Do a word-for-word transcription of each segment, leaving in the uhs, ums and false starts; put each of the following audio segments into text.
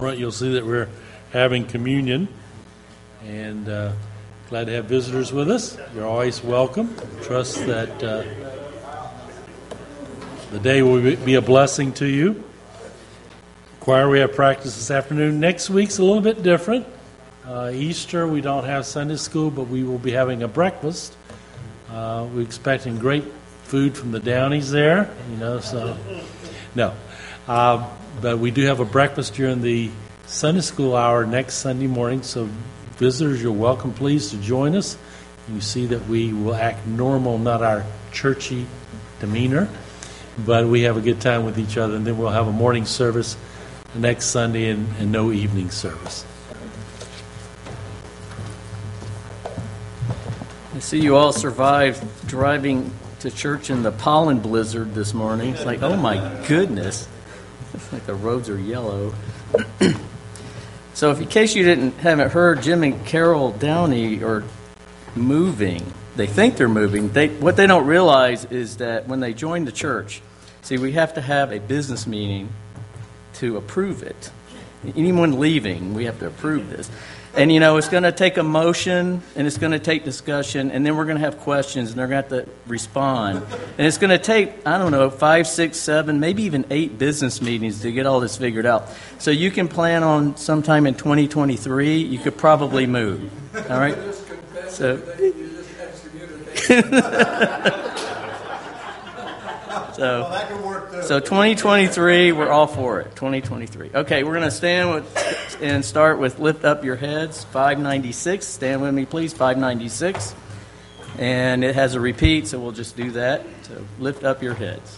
Right, you'll see that we're having communion, and uh, glad to have visitors with us. You're always welcome. Trust that uh, the day will be a blessing to you. Choir, we have practice this afternoon. Next week's a little bit different. Uh, Easter, we don't have Sunday school, but we will be having a breakfast. Uh, we're expecting great food from the Downies there, you know, so, no. Uh, But we do have a breakfast during the Sunday school hour next Sunday morning, so visitors, you're welcome, please, to join us. You see that we will act normal, not our churchy demeanor, but we have a good time with each other, and then we'll have a morning service next Sunday and, and no evening service. I see you all survived driving to church in the pollen blizzard this morning. It's like, oh my goodness. It's like the roads are yellow. So, if in case you didn't haven't heard, Jim and Carol Downey are moving. They think they're moving. They what they don't realize is that when they join the church, see, we have to have a business meeting to approve it. Anyone leaving, we have to approve this. And, you know, it's going to take a motion, and it's going to take discussion, and then we're going to have questions, and they're going to have to respond. And it's going to take, I don't know, five, six, seven, maybe even eight business meetings to get all this figured out. So you can plan on sometime in twenty twenty-three, you could probably move. All right? So... So, well, that could work too. So twenty twenty-three, we're all for it. twenty twenty-three. Okay, we're going to stand with, and start with Lift Up Your Heads, five ninety-six. Stand with me, please, five ninety-six. And it has a repeat, so we'll just do that. So lift up your heads.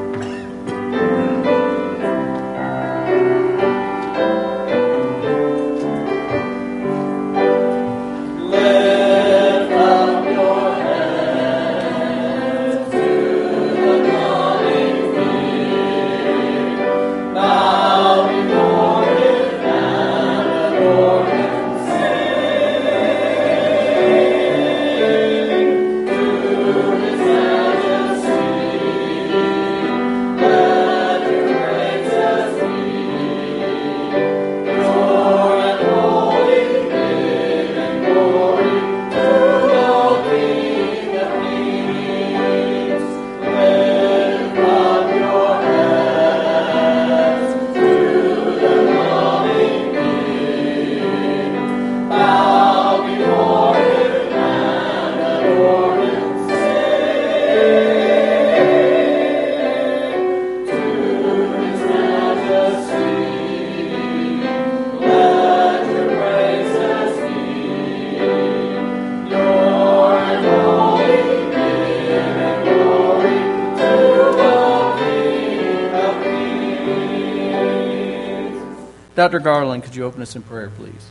Doctor Garland, could you open us in prayer, please?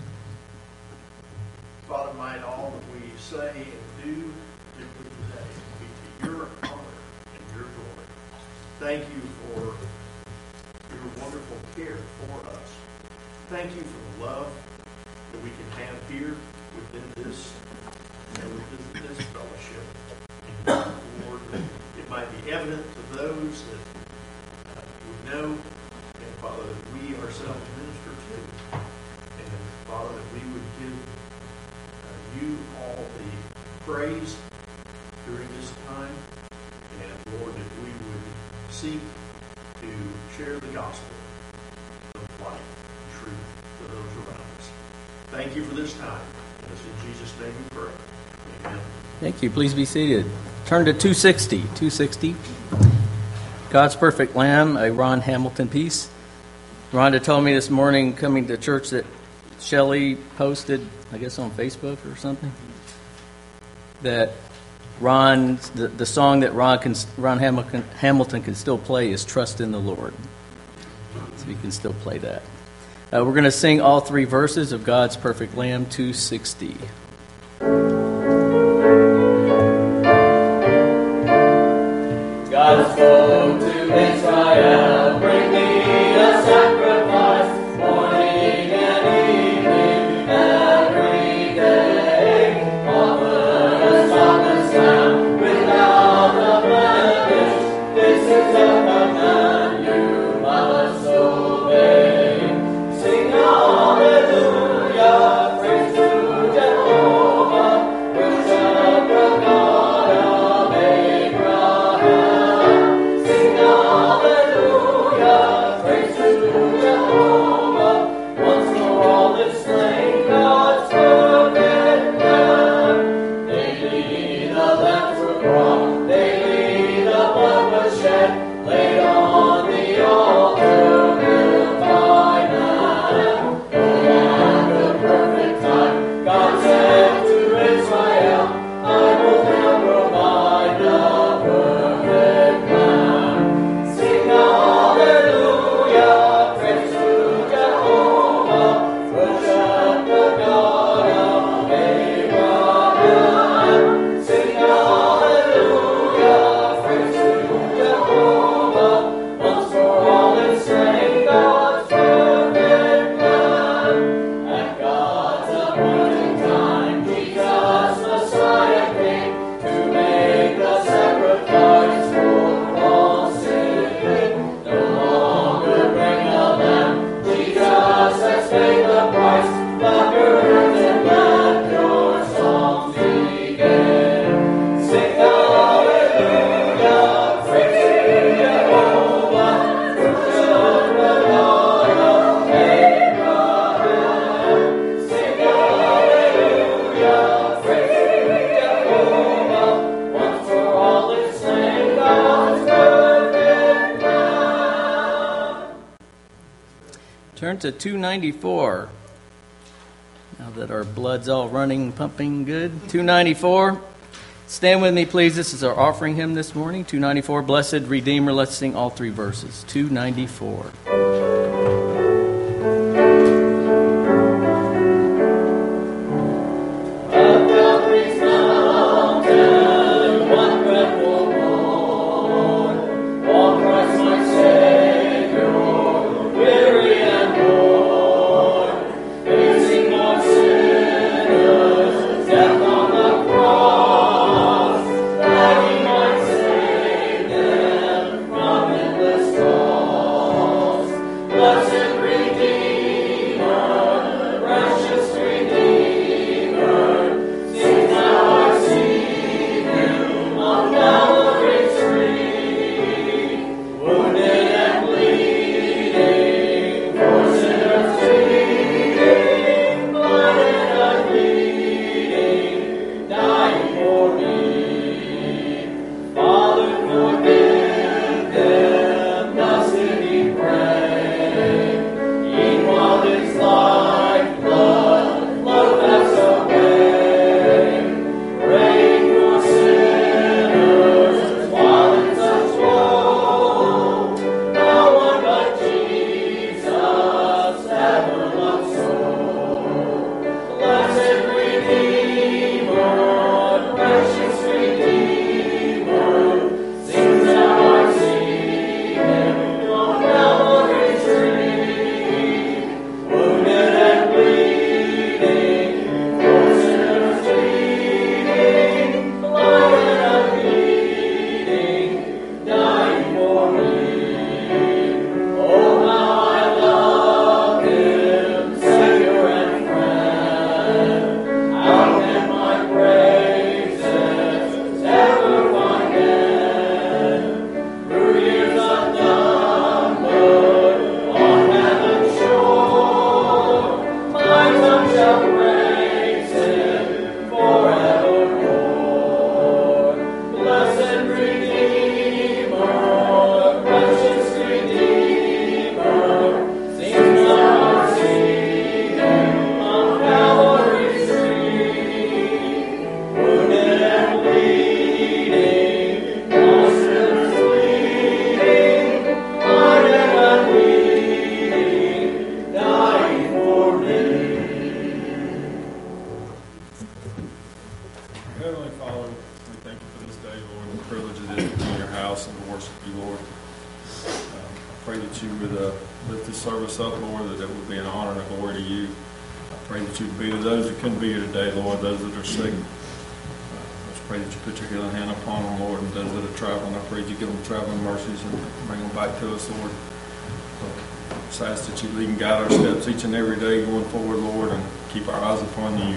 Father, might all that we say and do particularly today be to your honor and your glory. Thank you for your wonderful care for us. Thank you for the love that we can have here within this, you know, within this fellowship. And Lord, that it might be evident to those that uh, we know, and Father, that we ourselves minister to. And Father, that we would give uh, you all the praise during this time. And Lord, that we would seek to share the gospel of life and truth to those around us. Thank you for this time. And it's in Jesus' name we pray. Amen. Thank you. Please be seated. Turn to two sixty. two sixty. God's Perfect Lamb, a Ron Hamilton piece. Rhonda told me this morning coming to church that Shelley posted, I guess on Facebook or something, that Ron, the, the song that Ron can, Ron Hamilton, Hamilton can still play is Trust in the Lord. So he can still play that. Uh, we're going to sing all three verses of God's Perfect Lamb, two sixty. God spoke to Israel, bring me a sacrifice, morning and evening, every day. Offer a spotless lamb without a blemish. This is a command you must obey. Sing out. Turn to two ninety-four. Now that our blood's all running, pumping good. two ninety-four. Stand with me, please. This is our offering hymn this morning. two ninety-four, Blessed Redeemer. Let's sing all three verses. two ninety-four. Each and every day going forward, Lord, and keep our eyes upon you.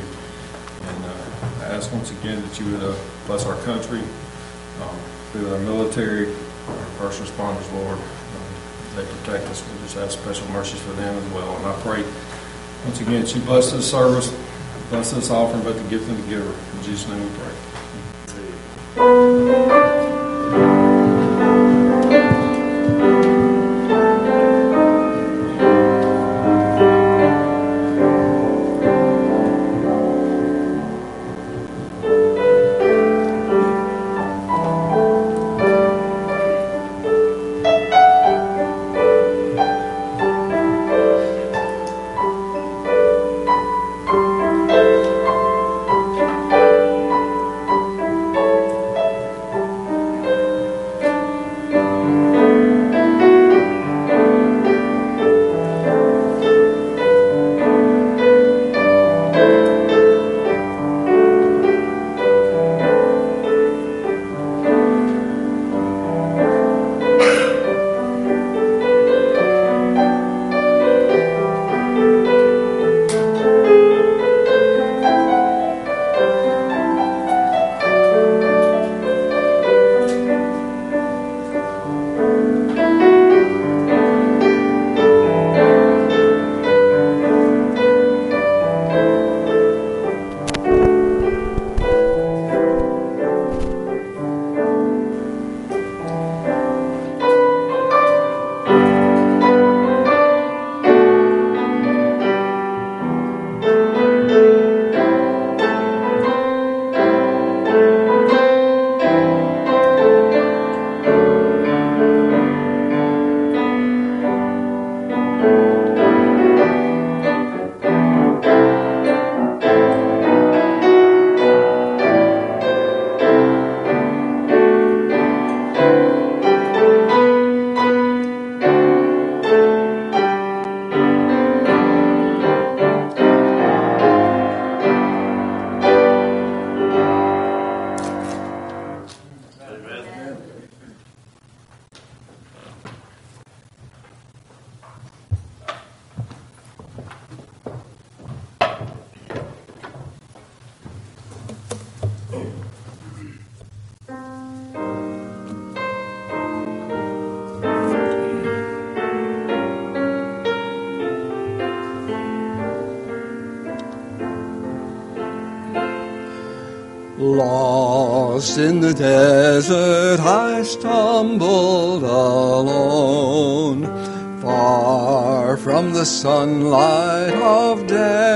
And uh, I ask once again that you would uh, bless our country, um, be with our military, our first responders, Lord. Um, they protect us. We just ask special mercies for them as well. And I pray once again that you bless this service, bless this offering, but the gift and the giver. In Jesus' name we pray. Thank Lost in the desert, I stumbled alone, far from the sunlight of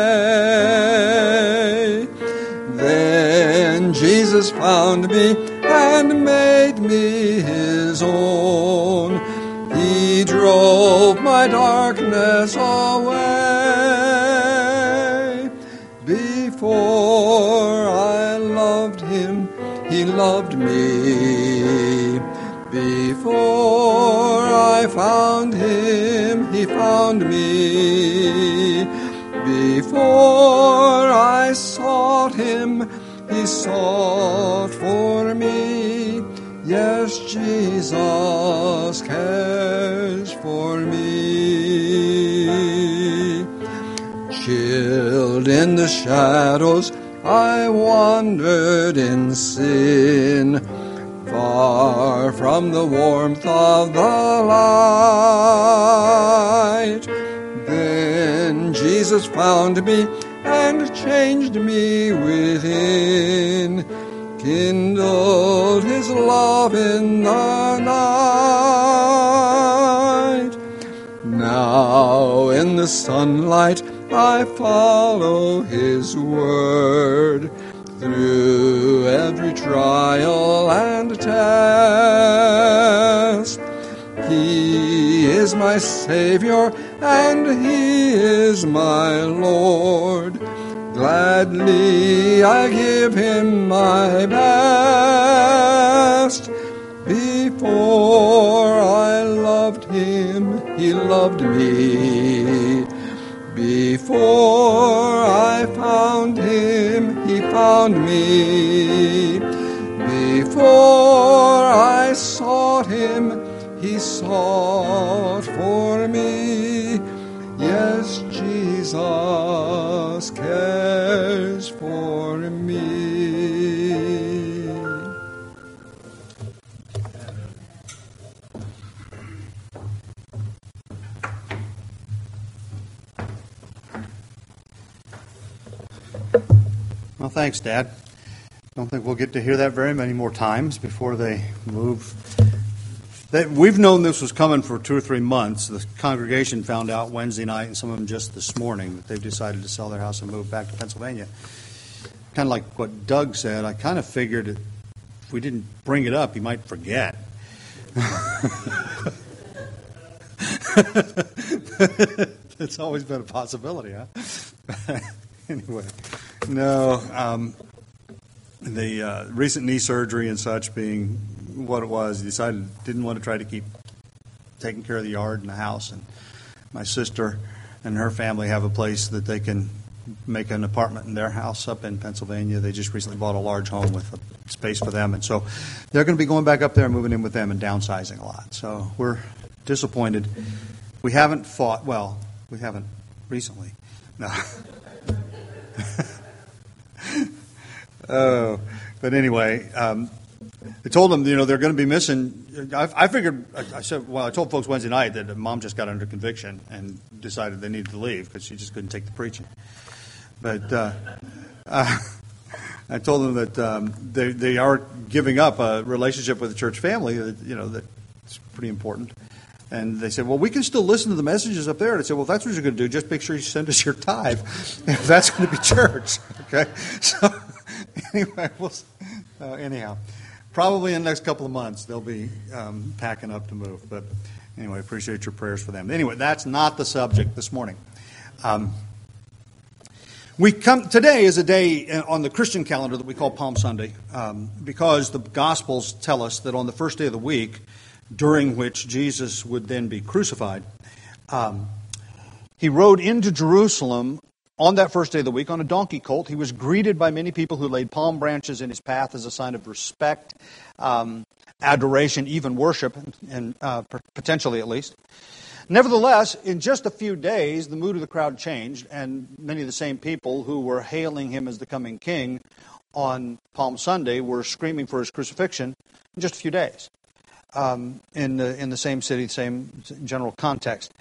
day. Then Jesus found me and made me his own. He drove my darkness away. Before I loved him, he loved me. Before I found him, he found me. Before I sought him, he sought for me. Yes, Jesus cares for me. Chilled in the shadows, I wandered in sin, far from the warmth of the light. Then Jesus found me and changed me within, kindled his love in the night. Now in the sunlight I follow his word, through every trial and test. He is my Savior and he is my Lord. Gladly I give him my best. Before I loved him, he loved me. Before I found him, he found me. Before I sought him, he sought for me. Yes, Jesus cares for me. Well, thanks, Dad. Don't think we'll get to hear that very many more times before they move. They, we've known this was coming for two or three months. The congregation found out Wednesday night, and some of them just this morning, that they've decided to sell their house and move back to Pennsylvania. Kind of like what Doug said, I kind of figured if we didn't bring it up, he might forget. It's always been a possibility, huh? Anyway, no. Um, the uh, recent knee surgery and such being what it was, he decided didn't want to try to keep taking care of the yard and the house. And my sister and her family have a place that they can make an apartment in their house up in Pennsylvania. They just recently bought a large home with a space for them, and so they're going to be going back up there and moving in with them and downsizing a lot. So we're disappointed. We haven't fought. Well, we haven't recently. No. Oh, but anyway, um, I told them, you know, they're going to be missing. I, I figured, I, I said, well, I told folks Wednesday night that Mom just got under conviction and decided they needed to leave because she just couldn't take the preaching. But uh, uh, I told them that um, they they are giving up a relationship with the church family that, you know, that's pretty important. And they said, well, we can still listen to the messages up there. And I said, well, if that's what you're going to do, just make sure you send us your tithe. If that's going to be church, okay? So anyway, we'll, uh, anyhow, probably in the next couple of months they'll be um, packing up to move. But anyway, appreciate your prayers for them. Anyway, that's not the subject this morning. Um, we come today is a day on the Christian calendar that we call Palm Sunday, um, because the Gospels tell us that on the first day of the week, during which Jesus would then be crucified, um, he rode into Jerusalem on that first day of the week on a donkey colt. He was greeted by many people who laid palm branches in his path as a sign of respect, um, adoration, even worship, and uh, potentially at least. Nevertheless, in just a few days, the mood of the crowd changed, and many of the same people who were hailing him as the coming king on Palm Sunday were screaming for his crucifixion in just a few days. Um, in the in the same city, same general context.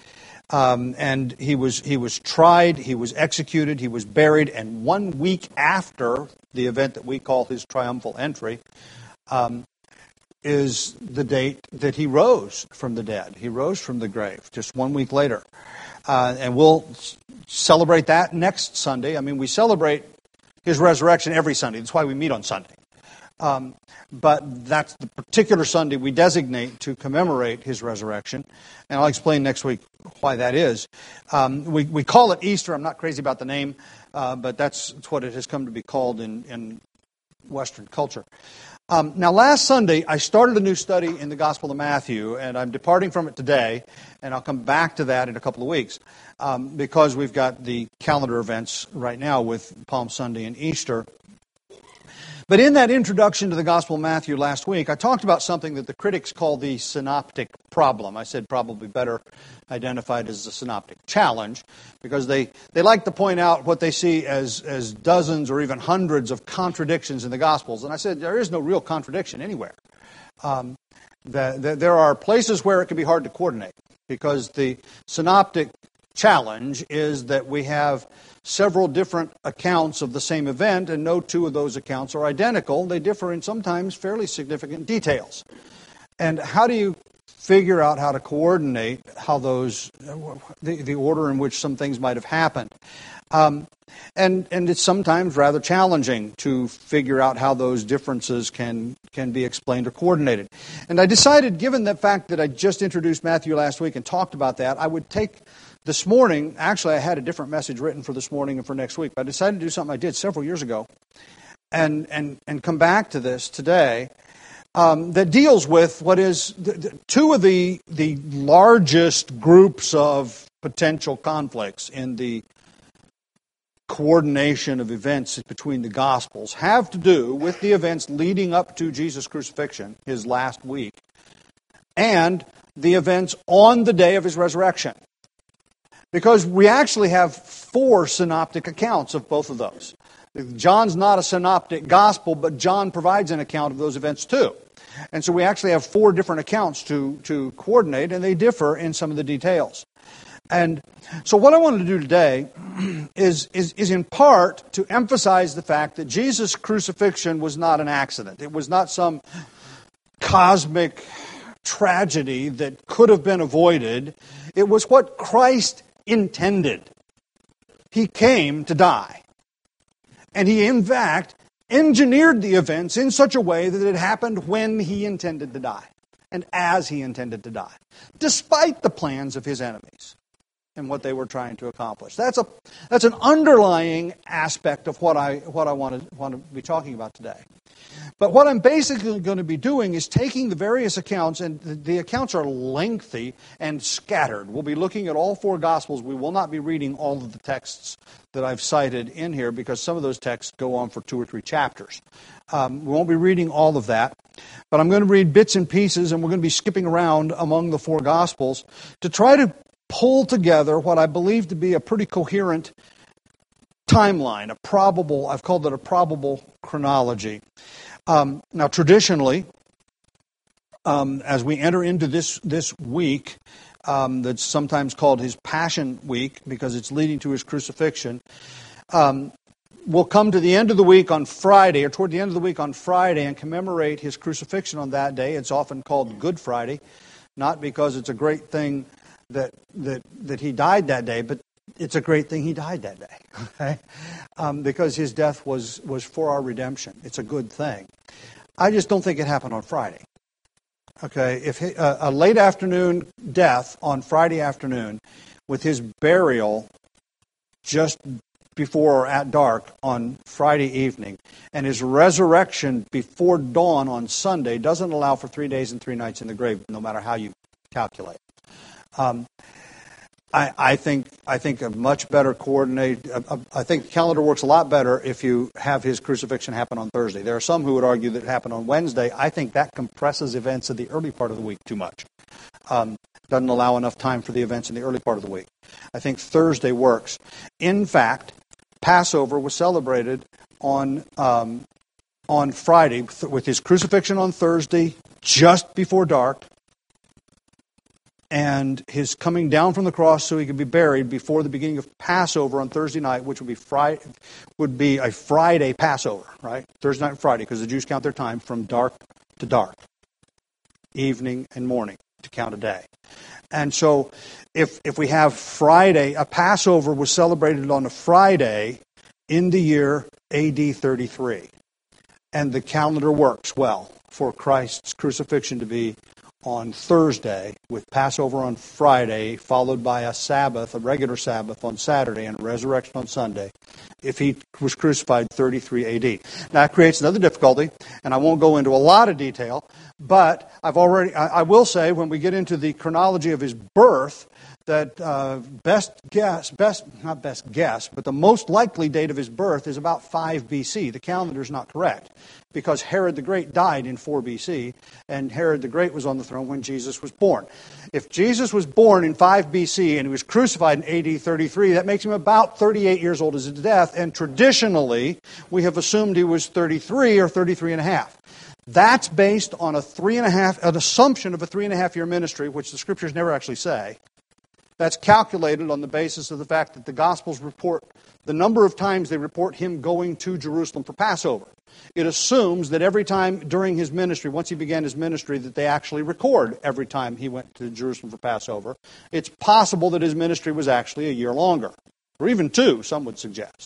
Um, and he was he was tried, he was executed, he was buried, and one week after the event that we call his triumphal entry, um, is the date that he rose from the dead. He rose from the grave just one week later. Uh, and we'll celebrate that next Sunday. I mean, we celebrate his resurrection every Sunday. That's why we meet on Sunday. Um, but that's the particular Sunday we designate to commemorate his resurrection. And I'll explain next week why that is. Um, we, we call it Easter. I'm not crazy about the name, uh, but that's, that's what it has come to be called in, in Western culture. Um, now, last Sunday, I started a new study in the Gospel of Matthew, and I'm departing from it today, and I'll come back to that in a couple of weeks, um, because we've got the calendar events right now with Palm Sunday and Easter. But in that introduction to the Gospel of Matthew last week, I talked about something that the critics call the synoptic problem. I said probably better identified as the synoptic challenge, because they, they like to point out what they see as, as dozens or even hundreds of contradictions in the Gospels. And I said there is no real contradiction anywhere. Um, the, the, there are places where it can be hard to coordinate, because the synoptic challenge is that we have several different accounts of the same event, and no two of those accounts are identical. They differ in sometimes fairly significant details. And how do you figure out how to coordinate how those, the, the order in which some things might have happened? Um, and and it's sometimes rather challenging to figure out how those differences can can be explained or coordinated. And I decided, given the fact that I just introduced Matthew last week and talked about that, I would take this morning, actually I had a different message written for this morning and for next week, but I decided to do something I did several years ago and and, and come back to this today, um, that deals with what is the, the, two of the, the largest groups of potential conflicts in the coordination of events between the Gospels have to do with the events leading up to Jesus' crucifixion, his last week, and the events on the day of his resurrection. Because we actually have four synoptic accounts of both of those. John's not a synoptic gospel, but John provides an account of those events too. And so we actually have four different accounts to, to coordinate, and they differ in some of the details. And so what I wanted to do today is, is, is in part to emphasize the fact that Jesus' crucifixion was not an accident. It was not some cosmic tragedy that could have been avoided. It was what Christ intended. He came to die. And he, in fact, engineered the events in such a way that it happened when he intended to die and as he intended to die, despite the plans of his enemies and what they were trying to accomplish. That's a that's an underlying aspect of what I what I want to want to be talking about today. But what I'm basically going to be doing is taking the various accounts, and the accounts are lengthy and scattered. We'll be looking at all four Gospels. We will not be reading all of the texts that I've cited in here, because some of those texts go on for two or three chapters. Um, we won't be reading all of that, but I'm going to read bits and pieces, and we're going to be skipping around among the four Gospels to try to pull together what I believe to be a pretty coherent timeline, a probable, I've called it a probable chronology. Um, now, traditionally, um, as we enter into this this week, um, that's sometimes called his Passion Week because it's leading to his crucifixion, um, we'll come to the end of the week on Friday, or toward the end of the week on Friday, and commemorate his crucifixion on that day. It's often called Good Friday, not because it's a great thing that that that he died that day, but it's a great thing he died that day, okay? Um, because his death was, was for our redemption. It's a good thing. I just don't think it happened on Friday. Okay, if he, uh, a late afternoon death on Friday afternoon with his burial just before or at dark on Friday evening and his resurrection before dawn on Sunday doesn't allow for three days and three nights in the grave, no matter how you calculate. Um, I, I think I think a much better coordinate. Uh, I think the calendar works a lot better if you have his crucifixion happen on Thursday. There are some who would argue that it happened on Wednesday. I think that compresses events in the early part of the week too much. Um, doesn't allow enough time for the events in the early part of the week. I think Thursday works. In fact, Passover was celebrated on um, on Friday with his crucifixion on Thursday, just before dark. and his coming down from the cross so he could be buried before the beginning of Passover on Thursday night, which would be Friday, would be a Friday Passover, right? Thursday night and Friday, because the Jews count their time from dark to dark, evening and morning to count a day. And so if if we have Friday, a Passover was celebrated on a Friday in the year A D thirty-three. And the calendar works well for Christ's crucifixion to be on Thursday, with Passover on Friday, followed by a Sabbath, a regular Sabbath on Saturday, and a resurrection on Sunday, if he was crucified thirty-three A D. Now, that creates another difficulty, and I won't go into a lot of detail, but I've already, I, I will say, when we get into the chronology of his birth, that uh, best guess, best not best guess, but the most likely date of his birth is about five B C. The calendar is not correct, because Herod the Great died in four B C, and Herod the Great was on the throne when Jesus was born. If Jesus was born in five B C and he was crucified in A D thirty-three, that makes him about thirty-eight years old at his death, and traditionally we have assumed he was thirty-three or thirty-three and a half. That's based on a three and a half, an assumption of a three and a half year ministry, which the scriptures never actually say. That's calculated on the basis of the fact that the Gospels report the number of times they report him going to Jerusalem for Passover. It assumes that every time during his ministry, once he began his ministry, that they actually record every time he went to Jerusalem for Passover. It's possible that his ministry was actually a year longer, or even two, some would suggest.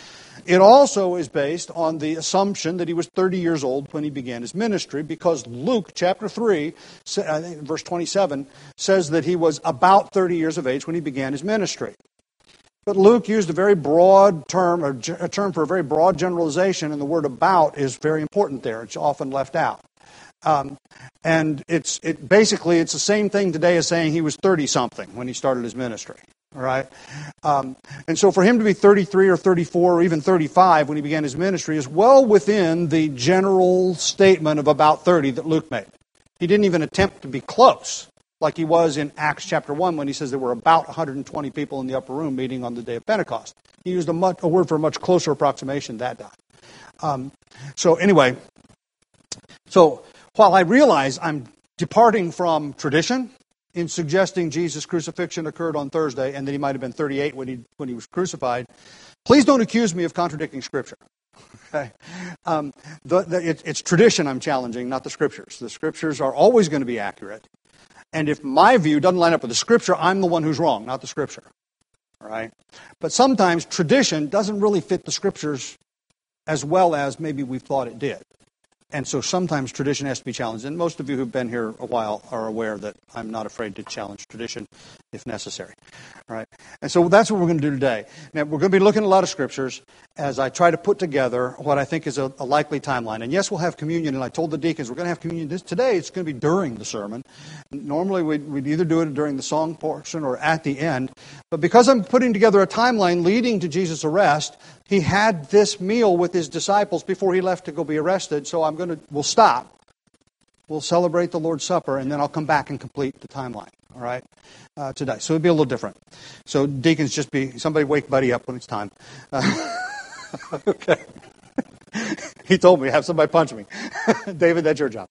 It also is based on the assumption that he was thirty years old when he began his ministry, because Luke chapter three, I think verse twenty-seven, says that he was about thirty years of age when he began his ministry. But Luke used a very broad term, a term for a very broad generalization, and the word about is very important there. It's often left out. Um, and it's it basically it's the same thing today as saying he was thirty-something when he started his ministry. All right? Um, and so for him to be thirty-three or thirty-four or even thirty-five when he began his ministry is well within the general statement of about thirty that Luke made. He didn't even attempt to be close, like he was in Acts chapter one when he says there were about one hundred twenty people in the upper room meeting on the day of Pentecost. He used a, much, a word for a much closer approximation that time. Um, so anyway, so while I realize I'm departing from tradition in suggesting Jesus' crucifixion occurred on Thursday and that he might have been thirty-eight when he when he was crucified, please don't accuse me of contradicting Scripture. Okay, um, the, the, it, it's tradition I'm challenging, not the Scriptures. The Scriptures are always going to be accurate, and if my view doesn't line up with the Scripture, I'm the one who's wrong, not the Scripture. All right, but sometimes tradition doesn't really fit the Scriptures as well as maybe we thought it did. And so sometimes tradition has to be challenged. And most of you who've been here a while are aware that I'm not afraid to challenge tradition if necessary. All right? And so that's what we're going to do today. Now, we're going to be looking at a lot of scriptures as I try to put together what I think is a, a likely timeline. And yes, we'll have communion. And I told the deacons we're going to have communion this, today. It's going to be during the sermon. Normally, we'd, we'd either do it during the song portion or at the end. But because I'm putting together a timeline leading to Jesus' arrest, he had this meal with his disciples before he left to go be arrested. So I'm going to, we'll stop. We'll celebrate the Lord's Supper, and then I'll come back and complete the timeline. All right, uh, today. So it'll be a little different. So deacons, just be somebody wake Buddy up when it's time. Uh, okay. He told me have somebody punch me. David, that's your job.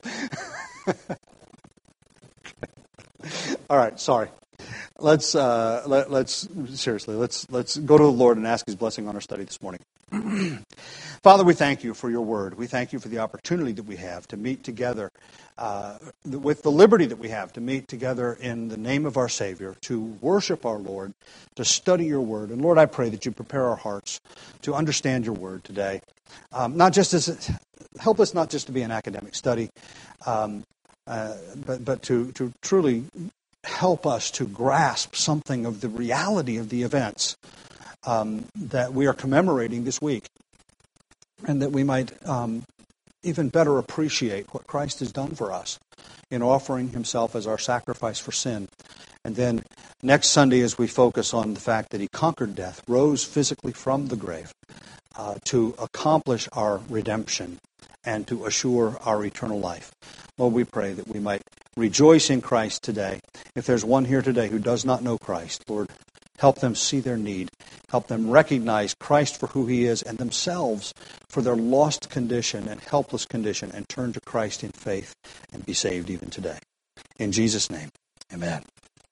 All right. Sorry. Let's uh, let, let's seriously let's let's go to the Lord and ask His blessing on our study this morning. Father, we thank you for your word. We thank you for the opportunity that we have to meet together uh, with the liberty that we have to meet together in the name of our Savior, to worship our Lord, to study your word. And Lord, I pray that you prepare our hearts to understand your word today. Um, not just as help us not just to be an academic study, um, uh, but but to to truly help us to grasp something of the reality of the events um, that we are commemorating this week, and that we might um, even better appreciate what Christ has done for us in offering himself as our sacrifice for sin. And then next Sunday, as we focus on the fact that he conquered death, rose physically from the grave uh, to accomplish our redemption and to assure our eternal life. Lord, we pray that we might rejoice in Christ today. If there's one here today who does not know Christ, Lord, help them see their need. Help them recognize Christ for who he is and themselves for their lost condition and helpless condition, and turn to Christ in faith and be saved even today. In Jesus' name, amen.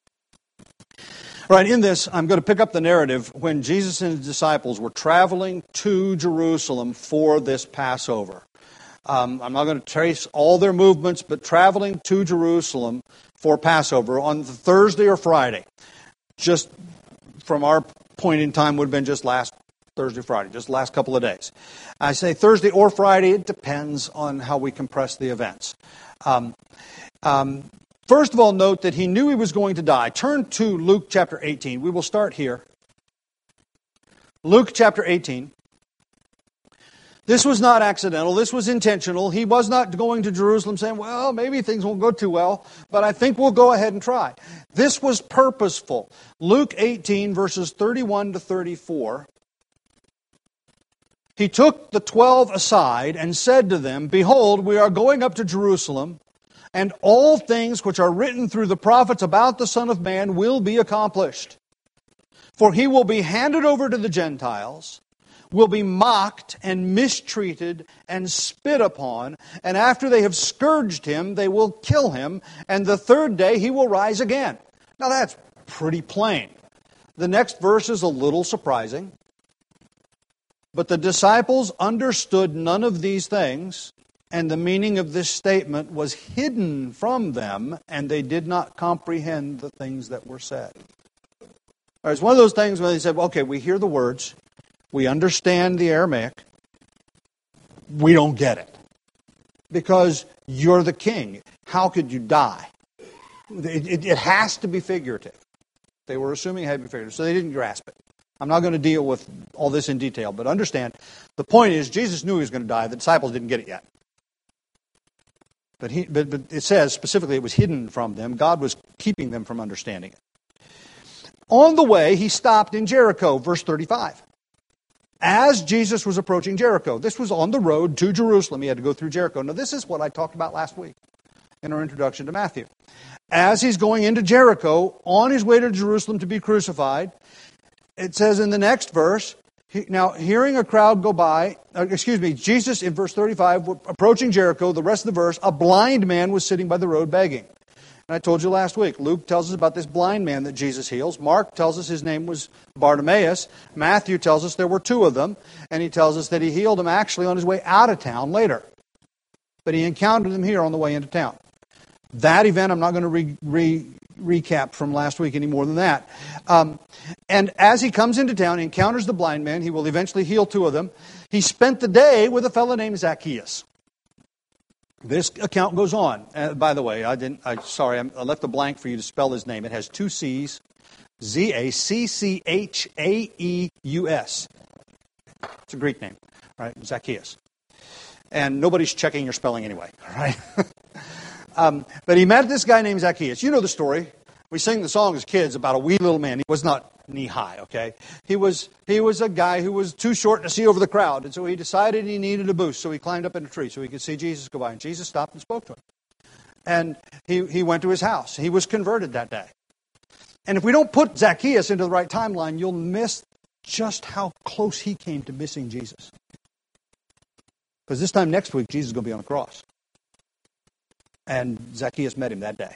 All right, in this, I'm going to pick up the narrative when Jesus and his disciples were traveling to Jerusalem for this Passover. Um, I'm not going to trace all their movements, but traveling to Jerusalem for Passover on Thursday or Friday. Just from our point in time would have been just last Thursday, Friday, just the last couple of days. I say Thursday or Friday, it depends on how we compress the events. Um, um, first of all, note that he knew he was going to die. Turn to Luke chapter eighteen. We will start here. Luke chapter eighteen. This was not accidental. This was intentional. He was not going to Jerusalem saying, well, maybe things won't go too well, but I think we'll go ahead and try. This was purposeful. Luke eighteen, verses thirty-one to thirty-four. He took the twelve aside and said to them, behold, we are going up to Jerusalem, and all things which are written through the prophets about the Son of Man will be accomplished. For he will be handed over to the Gentiles, will be mocked and mistreated and spit upon, and after they have scourged him, they will kill him, and the third day he will rise again. Now that's pretty plain. The next verse is a little surprising. But the disciples understood none of these things, and the meaning of this statement was hidden from them, and they did not comprehend the things that were said. All right, it's one of those things where they said, okay, we hear the words, we understand the Aramaic, we don't get it. Because you're the king. How could you die? It, it, it has to be figurative. They were assuming it had to be figurative, so they didn't grasp it. I'm not going to deal with all this in detail, but understand, the point is, Jesus knew he was going to die. The disciples didn't get it yet. But, he, but, but it says specifically it was hidden from them. God was keeping them from understanding it. On the way, he stopped in Jericho, verse thirty-five. As Jesus was approaching Jericho, this was on the road to Jerusalem. He had to go through Jericho. Now, this is what I talked about last week in our introduction to Matthew. As he's going into Jericho, on his way to Jerusalem to be crucified, it says in the next verse, now hearing a crowd go by, excuse me, Jesus in verse thirty-five, approaching Jericho, the rest of the verse, a blind man was sitting by the road begging. And I told you last week, Luke tells us about this blind man that Jesus heals. Mark tells us his name was Bartimaeus. Matthew tells us there were two of them. And he tells us that he healed him actually on his way out of town later. But he encountered him here on the way into town. That event, I'm not going to re, re, recap from last week any more than that. Um, and as he comes into town, he encounters the blind man. He will eventually heal two of them. He spent the day with a fellow named Zacchaeus. This account goes on. Uh, by the way, I didn't. I sorry, I left a blank for you to spell his name. It has two C's, Z A C C H A E U S. It's a Greek name, right? Zacchaeus. And nobody's checking your spelling anyway, all right? um, but he met this guy named Zacchaeus. You know the story. We sing the song as kids about a wee little man. He was not knee-high, okay? He was he was a guy who was too short to see over the crowd, and so he decided he needed a boost, so he climbed up in a tree so he could see Jesus go by, and Jesus stopped and spoke to him. And he, he went to his house. He was converted that day. And if we don't put Zacchaeus into the right timeline, you'll miss just how close he came to missing Jesus. Because this time next week, Jesus is going to be on the cross. And Zacchaeus met him that day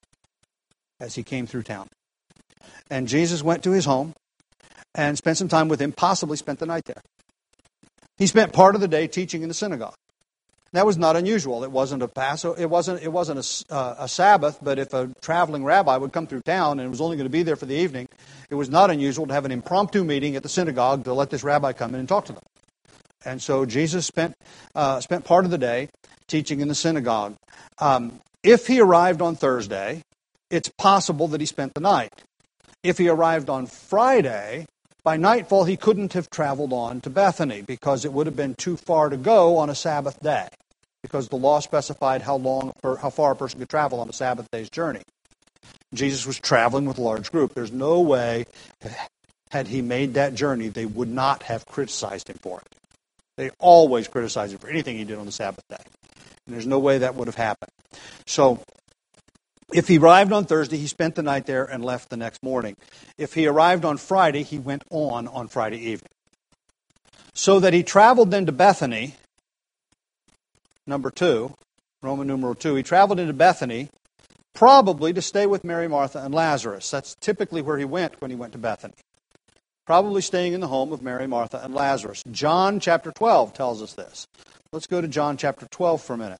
as he came through town. And Jesus went to his home and spent some time with him, possibly spent the night there. He spent part of the day teaching in the synagogue. That was not unusual. It wasn't a Passover, it wasn't it wasn't a, uh, a Sabbath, but if a traveling rabbi would come through town and was only going to be there for the evening, it was not unusual to have an impromptu meeting at the synagogue to let this rabbi come in and talk to them. And so Jesus spent uh, spent part of the day teaching in the synagogue. Um, if he arrived on Thursday, it's possible that he spent the night. If he arrived on Friday, by nightfall he couldn't have traveled on to Bethany because it would have been too far to go on a Sabbath day, because the law specified how long, or how far a person could travel on a Sabbath day's journey. Jesus was traveling with a large group. There's no way, had he made that journey, they would not have criticized him for it. They always criticize him for anything he did on the Sabbath day. And there's no way that would have happened. So, if he arrived on Thursday, he spent the night there and left the next morning. If he arrived on Friday, he went on on Friday evening. So that he traveled then to Bethany, number two, Roman numeral two. He traveled into Bethany, probably to stay with Mary, Martha, and Lazarus. That's typically where he went when he went to Bethany. Probably staying in the home of Mary, Martha, and Lazarus. John chapter twelve tells us this. Let's go to John chapter twelve for a minute.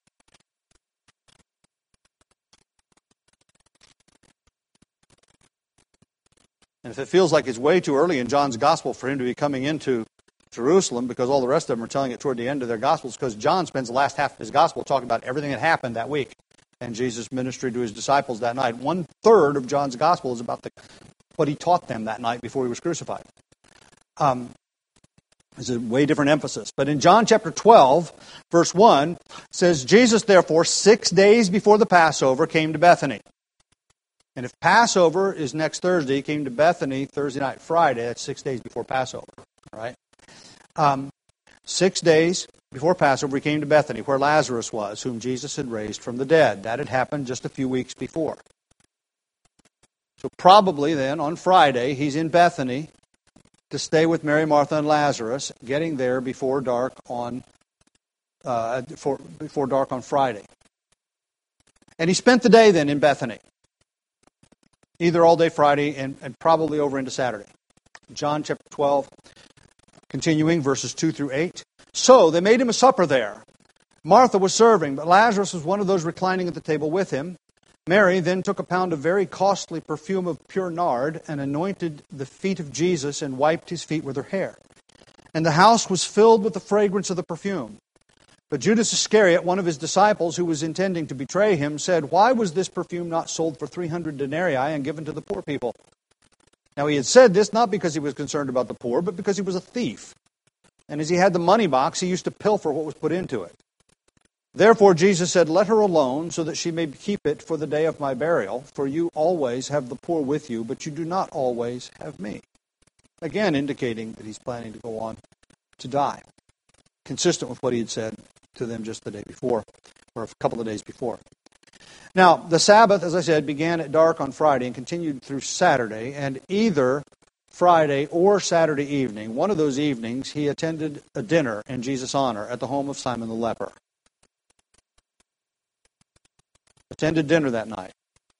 And if it feels like it's way too early in John's gospel for him to be coming into Jerusalem, because all the rest of them are telling it toward the end of their gospels, because John spends the last half of his gospel talking about everything that happened that week and Jesus' ministry to his disciples that night. One third of John's gospel is about the, what he taught them that night before he was crucified. Um, it's a way different emphasis. But in John chapter twelve, verse one, it says, Jesus, therefore, six days before the Passover, came to Bethany. And if Passover is next Thursday, he came to Bethany Thursday night, Friday. That's six days before Passover. All right? Um, six days before Passover, he came to Bethany, where Lazarus was, whom Jesus had raised from the dead. That had happened just a few weeks before. So probably then, on Friday, he's in Bethany to stay with Mary, Martha, and Lazarus, getting there before dark on uh, before, before dark on Friday. And he spent the day then in Bethany, either all day Friday and, and probably over into Saturday. John chapter twelve, continuing verses two through eight. So they made him a supper there. Martha was serving, but Lazarus was one of those reclining at the table with him. Mary then took a pound of very costly perfume of pure nard and anointed the feet of Jesus and wiped his feet with her hair. And the house was filled with the fragrance of the perfume. But Judas Iscariot, one of his disciples who was intending to betray him, said, "Why was this perfume not sold for three hundred denarii and given to the poor people?" Now he had said this not because he was concerned about the poor, but because he was a thief. And as he had the money box, he used to pilfer what was put into it. Therefore Jesus said, "Let her alone, so that she may keep it for the day of my burial. For you always have the poor with you, but you do not always have me." Again, indicating that he's planning to go on to die, consistent with what he had said to them just the day before, or a couple of days before. Now, the Sabbath, as I said, began at dark on Friday and continued through Saturday, and either Friday or Saturday evening, one of those evenings, he attended a dinner in Jesus' honor at the home of Simon the leper. Attended dinner that night.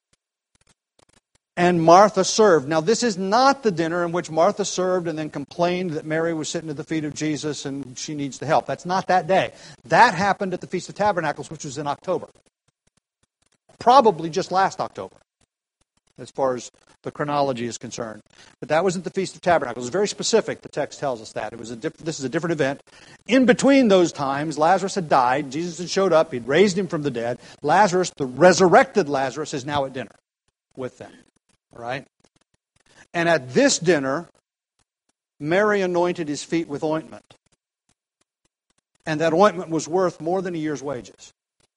And Martha served. Now, this is not the dinner in which Martha served and then complained that Mary was sitting at the feet of Jesus and she needs the help. That's not that day. That happened at the Feast of Tabernacles, which was in October. Probably just last October, as far as the chronology is concerned. But that was at the Feast of Tabernacles. It was very specific, the text tells us that. It was a diff- this is a different event. In between those times, Lazarus had died. Jesus had showed up. He'd raised him from the dead. Lazarus, the resurrected Lazarus, is now at dinner with them. All right? And at this dinner, Mary anointed his feet with ointment. And that ointment was worth more than a year's wages.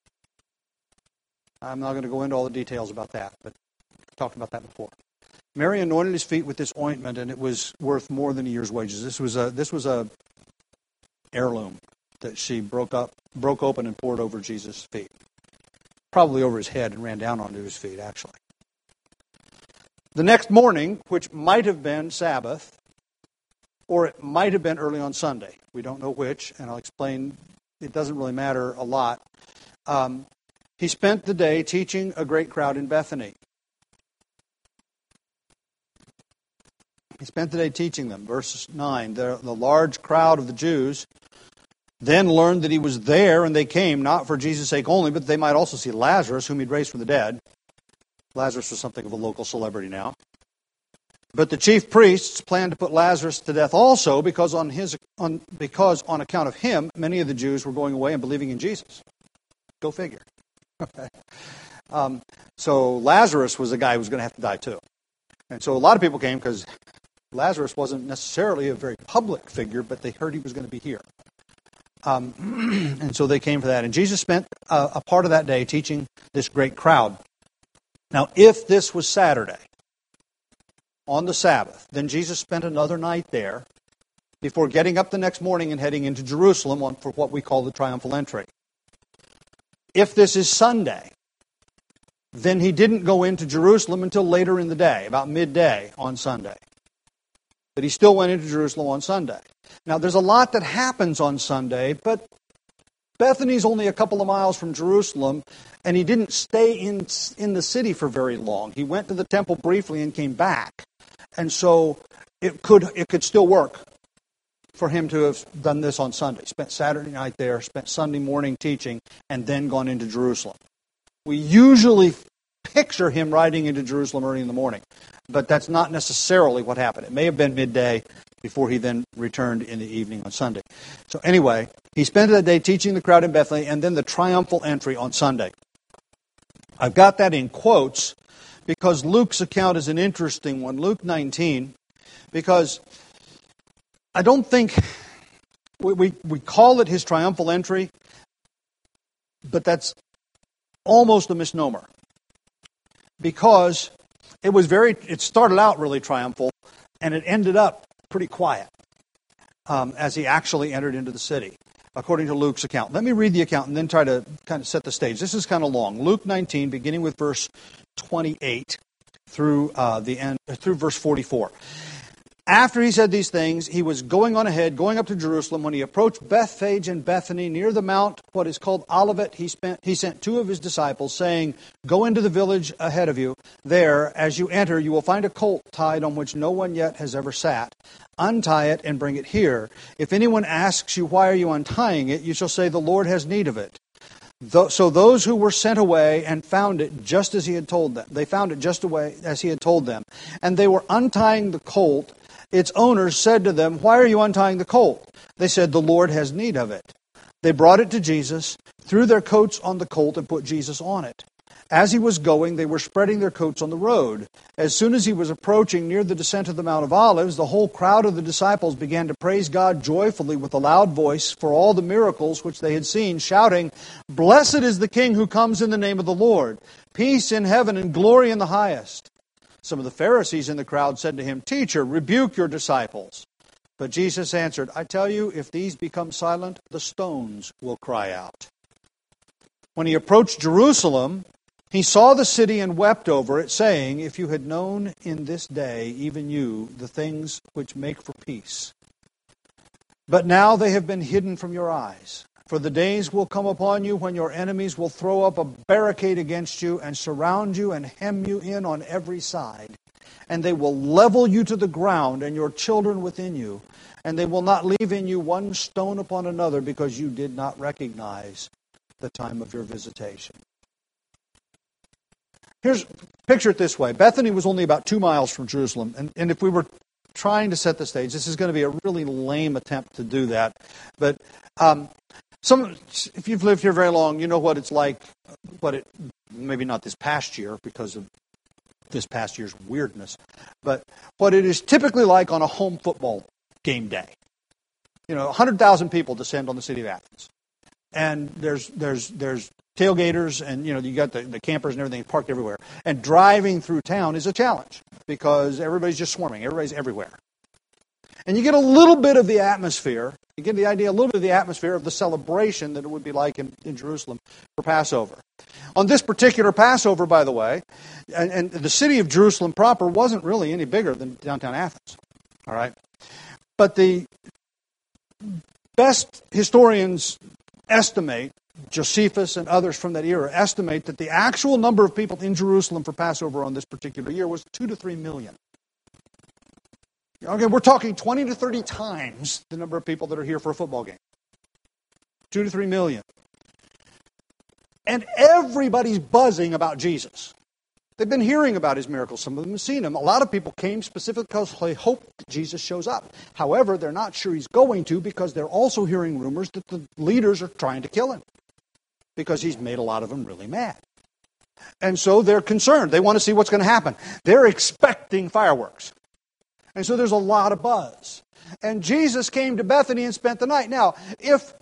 I'm not going to go into all the details about that, but I've talked about that before. Mary anointed his feet with this ointment, and it was worth more than a year's wages. This was a this was a heirloom that she broke up, broke open, and poured over Jesus' feet, probably over his head, and ran down onto his feet. Actually, the next morning, which might have been Sabbath, or it might have been early on Sunday, we don't know which, and I'll explain. It doesn't really matter a lot. Um, He spent the day teaching a great crowd in Bethany. He spent the day teaching them. Verse nine, the, the large crowd of the Jews then learned that he was there, and they came, not for Jesus' sake only, but they might also see Lazarus, whom he'd raised from the dead. Lazarus was something of a local celebrity now. But the chief priests planned to put Lazarus to death also, because on his on because on account of him, many of the Jews were going away and believing in Jesus. Go figure. Okay. Um, so Lazarus was a guy who was going to have to die too. And so a lot of people came because Lazarus wasn't necessarily a very public figure, but they heard he was going to be here. Um, and so they came for that. And Jesus spent a, a part of that day teaching this great crowd. Now, if this was Saturday, on the Sabbath, then Jesus spent another night there before getting up the next morning and heading into Jerusalem on, for what we call the triumphal entry. If this is Sunday, then he didn't go into Jerusalem until later in the day, about midday on Sunday. But he still went into Jerusalem on Sunday. Now, there's a lot that happens on Sunday, but Bethany's only a couple of miles from Jerusalem, and he didn't stay in, in the city for very long. He went to the temple briefly and came back. And so it could it could still work for him to have done this on Sunday. Spent Saturday night there, spent Sunday morning teaching, and then gone into Jerusalem. We usually picture him riding into Jerusalem early in the morning, but that's not necessarily what happened. It may have been midday before he then returned in the evening on Sunday. So anyway, he spent that day teaching the crowd in Bethany, and then the triumphal entry on Sunday. I've got that in quotes because Luke's account is an interesting one. Luke nineteen, because I don't think, we, we, we call it his triumphal entry, but that's almost a misnomer. Because it was very, it started out really triumphal, and it ended up pretty quiet um, as he actually entered into the city, according to Luke's account. Let me read the account and then try to kind of set the stage. This is kind of long. Luke nineteen, beginning with verse twenty-eight through uh, the end, through verse forty-four. After he said these things, he was going on ahead, going up to Jerusalem. When he approached Bethphage and Bethany, near the mount, what is called Olivet, he, spent, he sent two of his disciples, saying, "Go into the village ahead of you. There, as you enter, you will find a colt tied on which no one yet has ever sat. Untie it and bring it here. If anyone asks you, 'Why are you untying it?' you shall say, 'The Lord has need of it.'" So those who were sent away and found it just as he had told them. They found it just away as he had told them. And they were untying the colt. Its owners said to them, "Why are you untying the colt?" They said, "The Lord has need of it." They brought it to Jesus, threw their coats on the colt, and put Jesus on it. As he was going, they were spreading their coats on the road. As soon as he was approaching near the descent of the Mount of Olives, the whole crowd of the disciples began to praise God joyfully with a loud voice for all the miracles which they had seen, shouting, "Blessed is the King who comes in the name of the Lord. Peace in heaven and glory in the highest." Some of the Pharisees in the crowd said to him, "Teacher, rebuke your disciples." But Jesus answered, "I tell you, if these become silent, the stones will cry out." When he approached Jerusalem, he saw the city and wept over it, saying, "If you had known in this day, even you, the things which make for peace. But now they have been hidden from your eyes. For the days will come upon you when your enemies will throw up a barricade against you and surround you and hem you in on every side. And they will level you to the ground and your children within you. And they will not leave in you one stone upon another because you did not recognize the time of your visitation." Here's, picture it this way. Bethany was only about two miles from Jerusalem. And, and if we were trying to set the stage, this is going to be a really lame attempt to do that. But um, some, if you've lived here very long, you know what it's like, what it, maybe not this past year because of this past year's weirdness, but what it is typically like on a home football game day. You know, one hundred thousand people descend on the city of Athens. And there's there's there's tailgaters, and you know you got the, the campers and everything parked everywhere. And driving through town is a challenge because everybody's just swarming. Everybody's everywhere. And you get a little bit of the atmosphere, you get the idea, a little bit of the atmosphere of the celebration that it would be like in, in Jerusalem for Passover. On this particular Passover, by the way, and, and the city of Jerusalem proper wasn't really any bigger than downtown Athens. All right? But the best historians estimate, Josephus and others from that era estimate that the actual number of people in Jerusalem for Passover on this particular year was two to three million. Okay, we're talking twenty to thirty times the number of people that are here for a football game. Two to three million. And everybody's buzzing about Jesus. They've been hearing about his miracles. Some of them have seen him. A lot of people came specifically because they hope that Jesus shows up. However, they're not sure he's going to because they're also hearing rumors that the leaders are trying to kill him because he's made a lot of them really mad. And so they're concerned. They want to see what's going to happen. They're expecting fireworks. And so there's a lot of buzz. And Jesus came to Bethany and spent the night. Now, if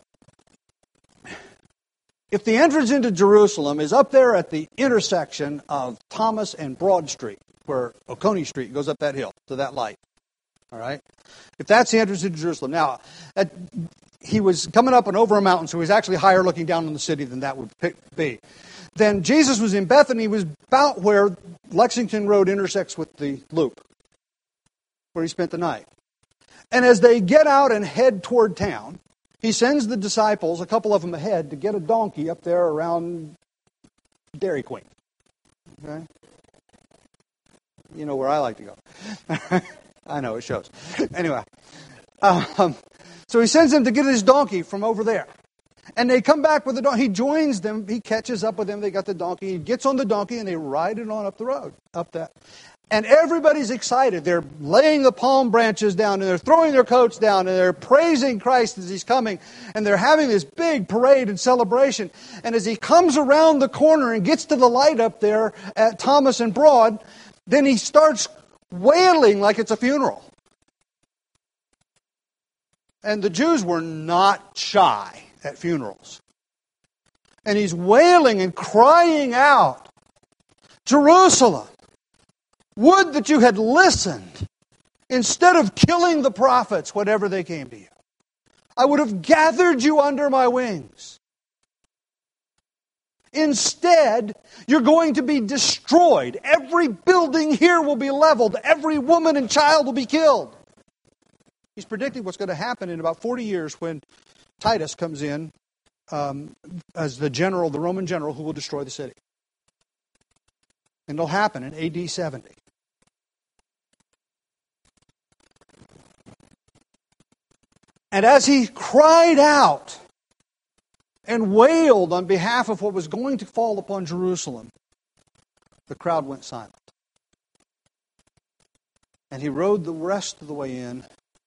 If the entrance into Jerusalem is up there at the intersection of Thomas and Broad Street, where Oconee Street goes up that hill to that light, all right? If that's the entrance into Jerusalem. Now, at, he was coming up and over a mountain, so he was actually higher looking down on the city than that would be. Then Jesus was in Bethany, he was about where Lexington Road intersects with the Loop, where he spent the night. And as they get out and head toward town, he sends the disciples, a couple of them ahead, to get a donkey up there around Dairy Queen. Okay? You know where I like to go. I know, it shows. Anyway, um, so he sends them to get his donkey from over there. And they come back with the donkey. He joins them. He catches up with them. They got the donkey. He gets on the donkey and they ride it on up the road, up that. And everybody's excited. They're laying the palm branches down and they're throwing their coats down and they're praising Christ as He's coming. And they're having this big parade and celebration. And as He comes around the corner and gets to the light up there at Thomas and Broad, then He starts wailing like it's a funeral. And the Jews were not shy at funerals. And He's wailing and crying out, Jerusalem, would that you had listened instead of killing the prophets whenever they came to you. I would have gathered you under my wings. Instead, you're going to be destroyed. Every building here will be leveled. Every woman and child will be killed. He's predicting what's going to happen in about forty years when Titus comes in um, as the general, the Roman general who will destroy the city. And it'll happen in A D seventy. And as he cried out and wailed on behalf of what was going to fall upon Jerusalem, the crowd went silent. And he rode the rest of the way in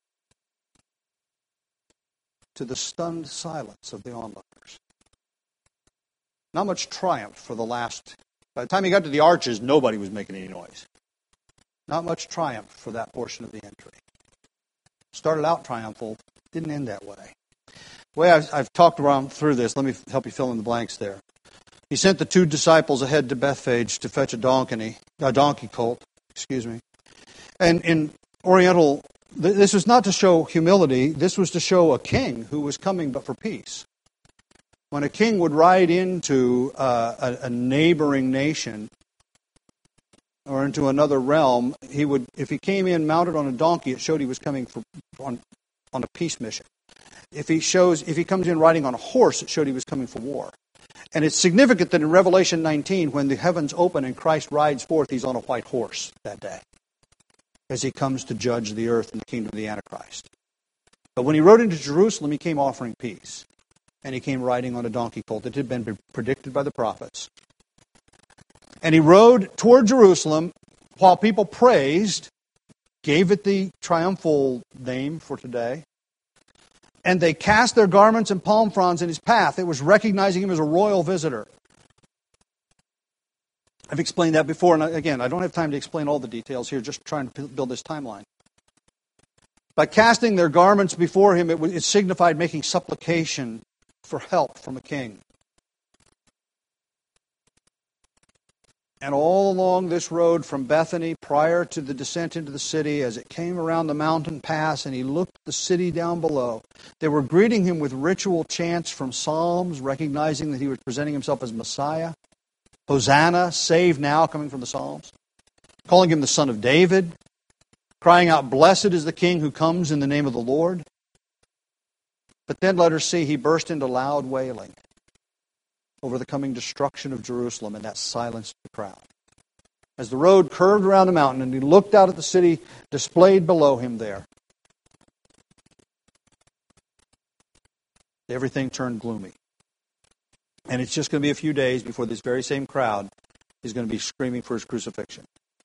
to the stunned silence of the onlookers. Not much triumph for the last... By the time he got to the arches, nobody was making any noise. Not much triumph for that portion of the entry. Started out triumphal, didn't end that way. The way I've, I've talked around through this, let me help you fill in the blanks there. He sent the two disciples ahead to Bethphage to fetch a donkey, a donkey colt, excuse me. And in Oriental, th- this was not to show humility, this was to show a king who was coming but for peace. When a king would ride into uh, a, a neighboring nation or into another realm, he would, if he came in mounted on a donkey, it showed he was coming for, on, on a peace mission. If he shows, if he comes in riding on a horse, it showed he was coming for war. And it's significant that in Revelation nineteen, when the heavens open and Christ rides forth, He's on a white horse that day, as He comes to judge the earth and the kingdom of the Antichrist. But when He rode into Jerusalem, He came offering peace. And He came riding on a donkey colt that had been predicted by the prophets. And He rode toward Jerusalem while people praised, gave it the triumphal name for today. And they cast their garments and palm fronds in His path. It was recognizing Him as a royal visitor. I've explained that before, and again, I don't have time to explain all the details here, just trying to build this timeline. By casting their garments before Him, it, it signified making supplication for help from a king. And all along this road from Bethany, prior to the descent into the city, as it came around the mountain pass and He looked at the city down below, they were greeting Him with ritual chants from Psalms, recognizing that He was presenting Himself as Messiah. Hosanna, save now, coming from the Psalms. Calling Him the Son of David. Crying out, blessed is the King who comes in the name of the Lord. But then let her see, He burst into loud wailing over the coming destruction of Jerusalem, and that silenced the crowd. As the road curved around the mountain and He looked out at the city displayed below Him there, everything turned gloomy. And it's just going to be a few days before this very same crowd is going to be screaming for His crucifixion.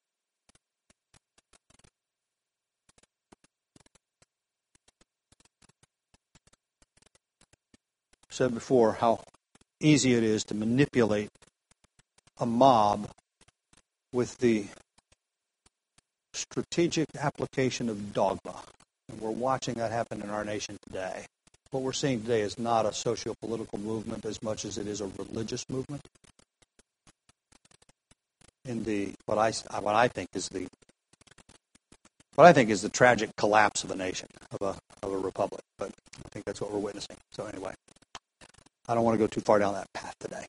Said before how easy it is to manipulate a mob with the strategic application of dogma. And we're watching that happen in our nation today. What we're seeing today is not a socio-political movement as much as it is a religious movement. In the what I what I think is the what I think is the tragic collapse of a nation, of a of a republic. But I think that's what we're witnessing. So anyway. I don't want to go too far down that path today.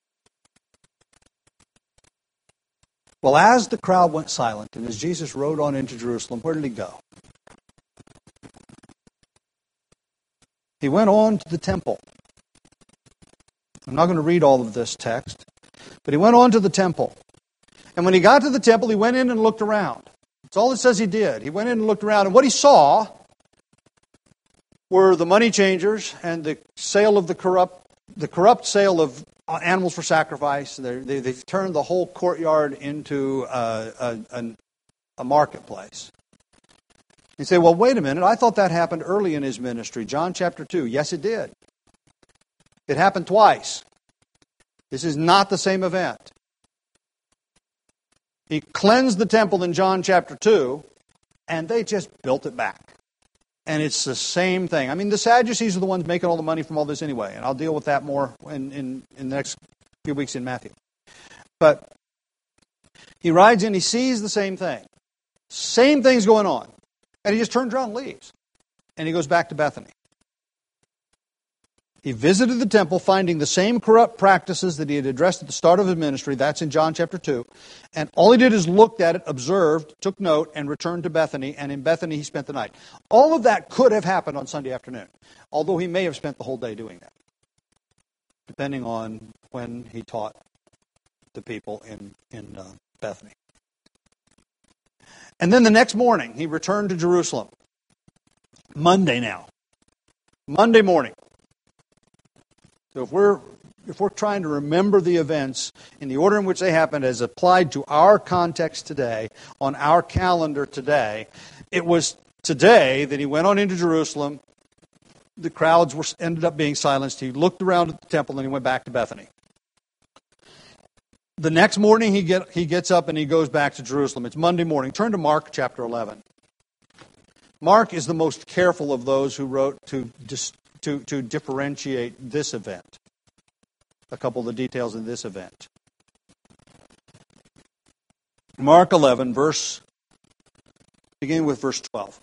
Well, as the crowd went silent and as Jesus rode on into Jerusalem, where did He go? he went on to the temple. I'm not going to read all of this text, but he went on to the temple. And when he got to the temple, he went in and looked around. That's all it says he did. He went in and looked around, and what he saw were the money changers and the sale of the corrupt, the corrupt sale of animals for sacrifice. They, they, they've turned the whole courtyard into a, a, a, a marketplace. You say, well, wait a minute. I thought that happened early in his ministry. John chapter two. Yes, it did. It happened twice. This is not the same event. He cleansed the temple in John chapter two, and they just built it back. And it's the same thing. I mean, the Sadducees are the ones making all the money from all this anyway, and I'll deal with that more in, in, in the next few weeks in Matthew. But he rides in, he sees the same thing. Same thing's going on. And he just turns around and leaves. And he goes back to Bethany. He visited the temple, finding the same corrupt practices that he had addressed at the start of his ministry. That's in John chapter two. And all he did is looked at it, observed, took note, and returned to Bethany. And in Bethany he spent the night. All of that could have happened on Sunday afternoon, although he may have spent the whole day doing that, depending on when he taught the people in, in uh, Bethany. And then the next morning, he returned to Jerusalem. Monday now. Monday morning. So if we're if we're trying to remember the events in the order in which they happened as applied to our context today, on our calendar today, it was today that he went on into Jerusalem. The crowds were ended up being silenced. He looked around at the temple and he went back to Bethany. The next morning he get he gets up and he goes back to Jerusalem. It's Monday morning. Turn to Mark chapter eleven. Mark is the most careful of those who wrote to dis, to, to differentiate this event. A couple of the details in this event. Mark eleven, verse, beginning with verse twelve.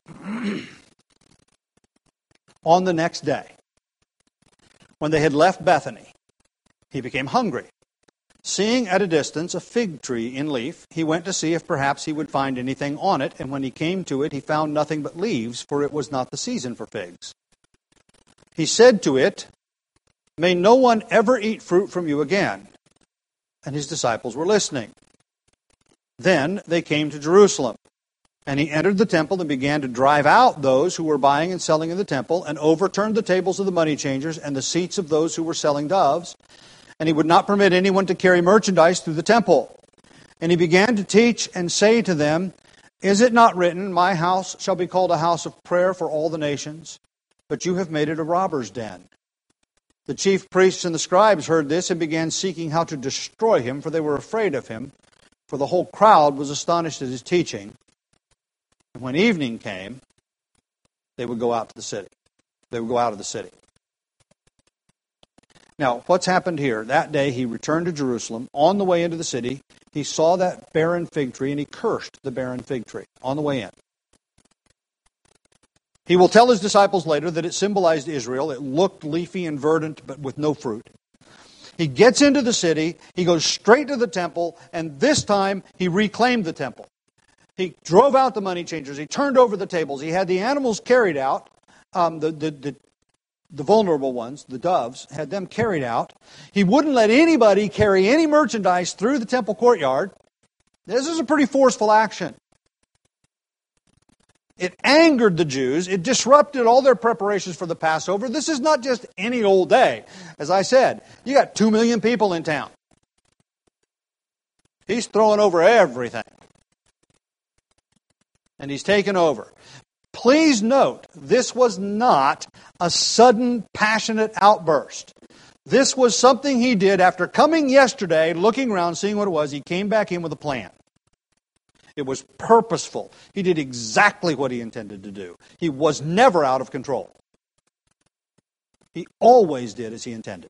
On the next day, when they had left Bethany, he became hungry. Seeing at a distance a fig tree in leaf, he went to see if perhaps he would find anything on it, and when he came to it, he found nothing but leaves, for it was not the season for figs. He said to it, "May no one ever eat fruit from you again." And his disciples were listening. Then they came to Jerusalem, and he entered the temple and began to drive out those who were buying and selling in the temple, and overturned the tables of the money changers and the seats of those who were selling doves. And he would not permit anyone to carry merchandise through the temple. And he began to teach and say to them, "Is it not written, 'My house shall be called a house of prayer for all the nations'? But you have made it a robber's den." The chief priests and the scribes heard this and began seeking how to destroy him, for they were afraid of him, for the whole crowd was astonished at his teaching. And when evening came, they would go out to the city. They would go out of the city. Now, what's happened here? That day he returned to Jerusalem. On the way into the city, he saw that barren fig tree, and he cursed the barren fig tree on the way in. He will tell his disciples later that it symbolized Israel. It looked leafy and verdant, but with no fruit. He gets into the city, he goes straight to the temple, and this time he reclaimed the temple. He drove out the money changers, he turned over the tables, he had the animals carried out, um, the, the, the The vulnerable ones, the doves, had them carried out. He wouldn't let anybody carry any merchandise through the temple courtyard. This is a pretty forceful action. It angered the Jews. It disrupted all their preparations for the Passover. This is not just any old day. As I said, you got two million people in town. He's throwing over everything. And he's taken over. Please note, this was not a sudden, passionate outburst. This was something he did after coming yesterday, looking around, seeing what it was. He came back in with a plan. It was purposeful. He did exactly what he intended to do. He was never out of control. He always did as he intended.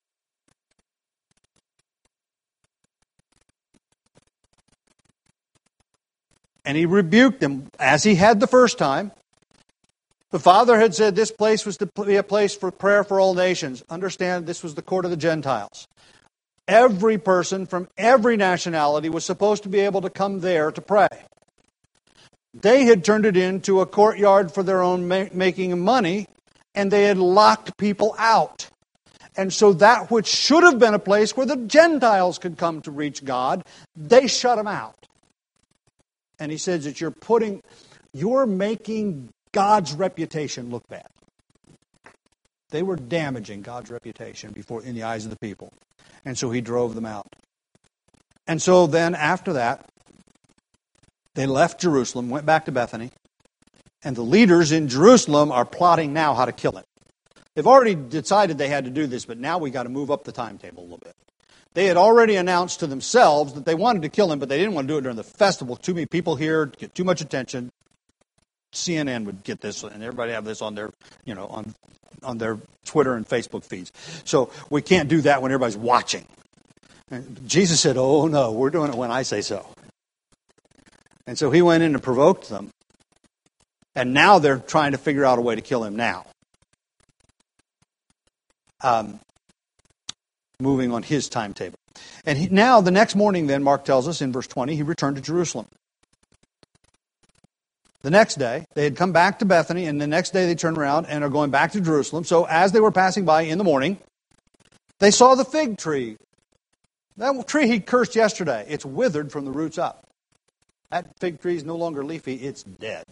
And he rebuked them, as he had the first time. The Father had said this place was to be a place for prayer for all nations. Understand, this was the court of the Gentiles. Every person from every nationality was supposed to be able to come there to pray. They had turned it into a courtyard for their own ma- making money, and they had locked people out. And so that which should have been a place where the Gentiles could come to reach God, they shut them out. And he says that you're putting, you're making God's reputation look bad. They were damaging God's reputation before in the eyes of the people. And so he drove them out. And so then after that, they left Jerusalem, went back to Bethany, and the leaders in Jerusalem are plotting now how to kill him. They've already decided they had to do this, but now we got to move up the timetable a little bit. They had already announced to themselves that they wanted to kill him, but they didn't want to do it during the festival. Too many people here, get too much attention. C N N would get this, and everybody have this on their, you know, on on their Twitter and Facebook feeds. So we can't do that when everybody's watching. And Jesus said, "Oh no, we're doing it when I say so." And so he went in and provoked them, and now they're trying to figure out a way to kill him now. Um, moving on his timetable. And he, now, the next morning then, Mark tells us in verse twenty, he returned to Jerusalem. The next day, they had come back to Bethany, and the next day they turned around and are going back to Jerusalem. So as they were passing by in the morning, they saw the fig tree. That tree he cursed yesterday, it's withered from the roots up. That fig tree is no longer leafy, it's dead.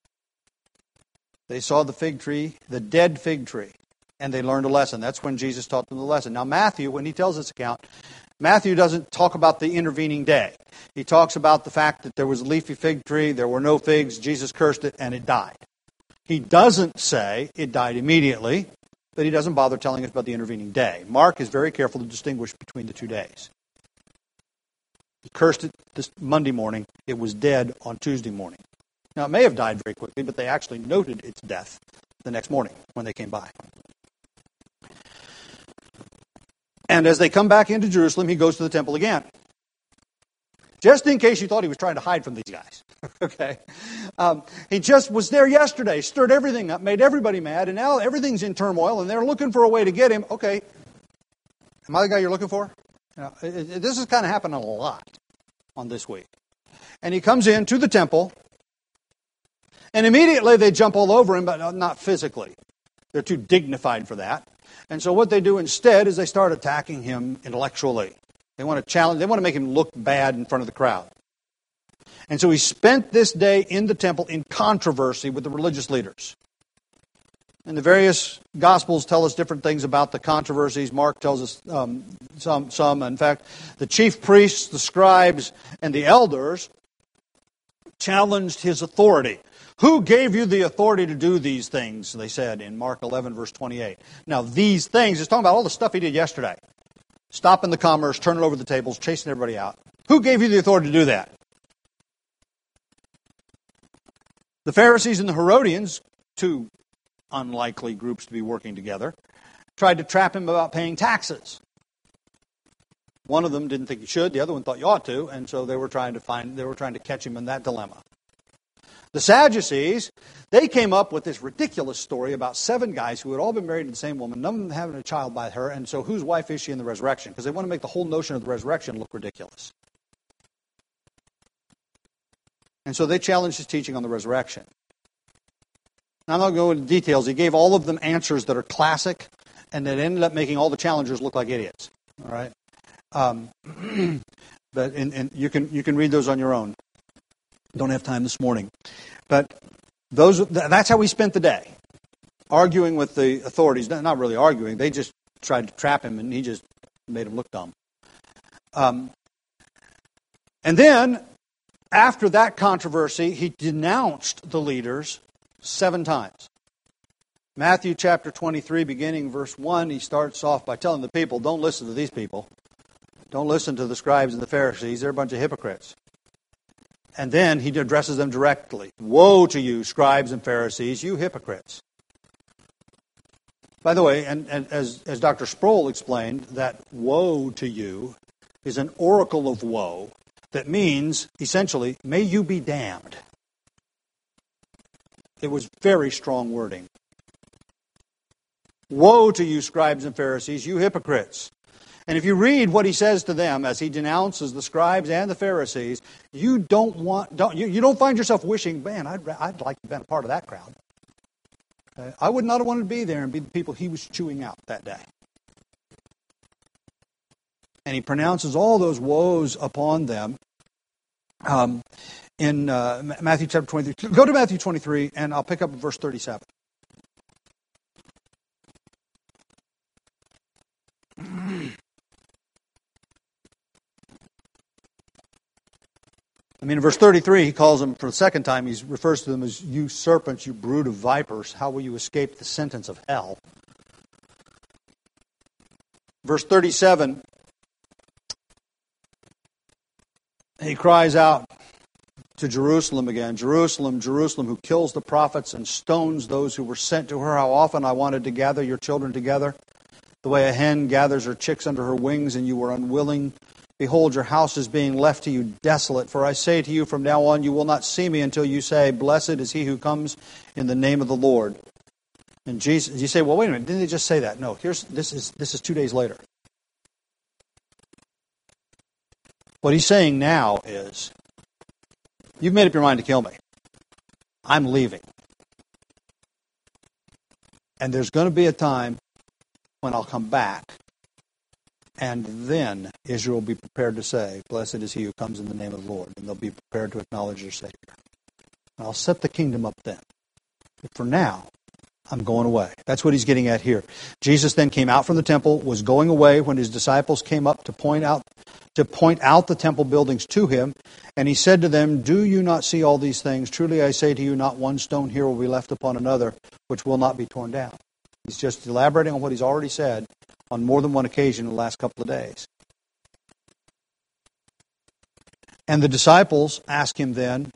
They saw the fig tree, the dead fig tree. And they learned a lesson. That's when Jesus taught them the lesson. Now Matthew, when he tells this account, Matthew doesn't talk about the intervening day. He talks about the fact that there was a leafy fig tree, there were no figs, Jesus cursed it, and it died. He doesn't say it died immediately, but he doesn't bother telling us about the intervening day. Mark is very careful to distinguish between the two days. He cursed it this Monday morning. It was dead on Tuesday morning. Now, it may have died very quickly, but they actually noted its death the next morning when they came by. And as they come back into Jerusalem, he goes to the temple again. Just in case you thought he was trying to hide from these guys. Okay. Um, he just was there yesterday, stirred everything up, made everybody mad, and now everything's in turmoil, and they're looking for a way to get him. Okay. Am I the guy you're looking for? You know, it, it, this is kind of happening a lot on this week. And he comes in to the temple, and immediately they jump all over him, but not physically. They're too dignified for that. And so what they do instead is they start attacking him intellectually. They want to challenge, they want to make him look bad in front of the crowd. And so he spent this day in the temple in controversy with the religious leaders. And the various Gospels tell us different things about the controversies. Mark tells us um, some, some. In fact, the chief priests, the scribes, and the elders challenged his authority. Who gave you the authority to do these things, they said in Mark eleven, verse twenty-eight. Now, these things, it's talking about all the stuff he did yesterday. Stopping the commerce, turning over the tables, chasing everybody out. Who gave you the authority to do that? The Pharisees and the Herodians, two unlikely groups to be working together, tried to trap him about paying taxes. One of them didn't think he should, the other one thought you ought to, and so they were trying to find, they were trying to catch him in that dilemma. The Sadducees, they came up with this ridiculous story about seven guys who had all been married to the same woman, none of them having a child by her, and so whose wife is she in the resurrection? Because they want to make the whole notion of the resurrection look ridiculous. And so they challenged his teaching on the resurrection. Now, I'm not going to go into details. He gave all of them answers that are classic, and that ended up making all the challengers look like idiots. All right, um, but and, and you can you can read those on your own. Don't have time this morning. But those that's how we spent the day, arguing with the authorities. Not really arguing. They just tried to trap him, and he just made him look dumb. Um, and then, after that controversy, he denounced the leaders seven times. Matthew chapter twenty-three, beginning verse one, he starts off by telling the people, don't listen to these people. Don't listen to the scribes and the Pharisees. They're a bunch of hypocrites. And then he addresses them directly. Woe to you, scribes and Pharisees, you hypocrites. By the way, and, and as, as Doctor Sproul explained, that woe to you is an oracle of woe that means, essentially, may you be damned. It was very strong wording. Woe to you, scribes and Pharisees, you hypocrites. And if you read what he says to them as he denounces the scribes and the Pharisees, you don't want, don't you, you don't find yourself wishing, man, I'd, I'd like to have been a part of that crowd. Okay? I would not have wanted to be there and be the people he was chewing out that day. And he pronounces all those woes upon them um, in uh, Matthew chapter twenty-three. Go to Matthew twenty-three, and I'll pick up at verse thirty-seven. I mean, in verse thirty-three, he calls them, for the second time, he refers to them as, you serpents, you brood of vipers, how will you escape the sentence of hell? Verse thirty-seven, he cries out to Jerusalem again, Jerusalem, Jerusalem, who kills the prophets and stones those who were sent to her. How often I wanted to gather your children together, the way a hen gathers her chicks under her wings, and you were unwilling. Behold, your house is being left to you desolate. For I say to you, from now on you will not see me until you say, blessed is he who comes in the name of the Lord. And Jesus, you say, well, wait a minute, didn't they just say that? No, here's this is this is two days later. What he's saying now is, you've made up your mind to kill me. I'm leaving. And there's going to be a time when I'll come back. And then Israel will be prepared to say, blessed is he who comes in the name of the Lord. And they'll be prepared to acknowledge their Savior. And I'll set the kingdom up then. But for now, I'm going away. That's what he's getting at here. Jesus then came out from the temple, was going away when his disciples came up to point out to point out the temple buildings to him. And he said to them, do you not see all these things? Truly I say to you, not one stone here will be left upon another, which will not be torn down. He's just elaborating on what he's already said on more than one occasion in the last couple of days. And the disciples ask him then,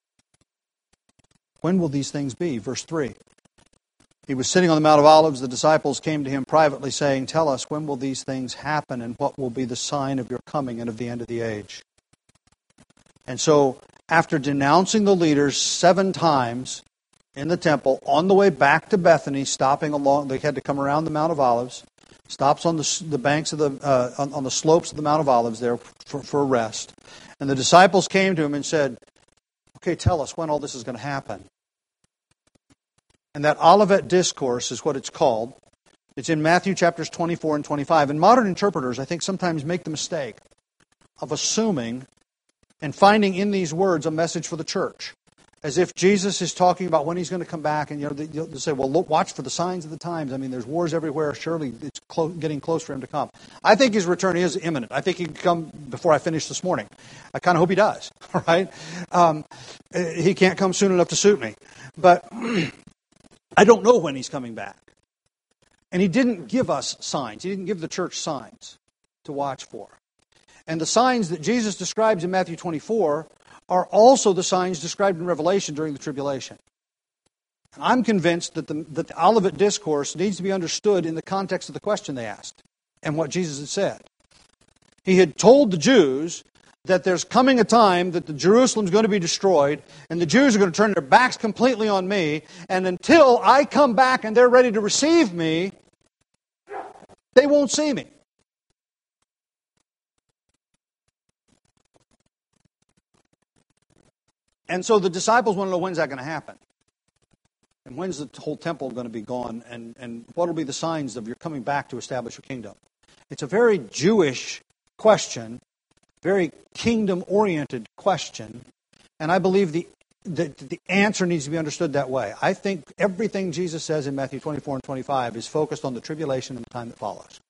when will these things be? Verse three. He was sitting on the Mount of Olives. The disciples came to him privately, saying, tell us, when will these things happen, and what will be the sign of your coming and of the end of the age? And so, after denouncing the leaders seven times in the temple, on the way back to Bethany, stopping along, they had to come around the Mount of Olives, stops on the, the banks of the, uh, on, on the slopes of the Mount of Olives there for, for a rest. And the disciples came to him and said, okay, tell us when all this is going to happen. And that Olivet Discourse is what it's called. It's in Matthew chapters twenty-four and twenty-five. And modern interpreters, I think, sometimes make the mistake of assuming and finding in these words a message for the church. As if Jesus is talking about when he's going to come back. And you know, they'll say, well, look, watch for the signs of the times. I mean, there's wars everywhere. Surely it's clo- getting close for him to come. I think his return is imminent. I think he can come before I finish this morning. I kind of hope he does. All right? Um, he can't come soon enough to suit me. But I don't know when he's coming back. And he didn't give us signs. He didn't give the church signs to watch for. And the signs that Jesus describes in Matthew twenty-four are also the signs described in Revelation during the tribulation. And I'm convinced that the, that the Olivet Discourse needs to be understood in the context of the question they asked and what Jesus had said. He had told the Jews that there's coming a time that the Jerusalem's going to be destroyed, and the Jews are going to turn their backs completely on me, and until I come back and they're ready to receive me, they won't see me. And so the disciples want to know, when's that going to happen? And when's the whole temple going to be gone? And, and what will be the signs of your coming back to establish your kingdom? It's a very Jewish question, very kingdom-oriented question. And I believe the, the, the answer needs to be understood that way. I think everything Jesus says in Matthew twenty-four and twenty-five is focused on the tribulation and the time that follows.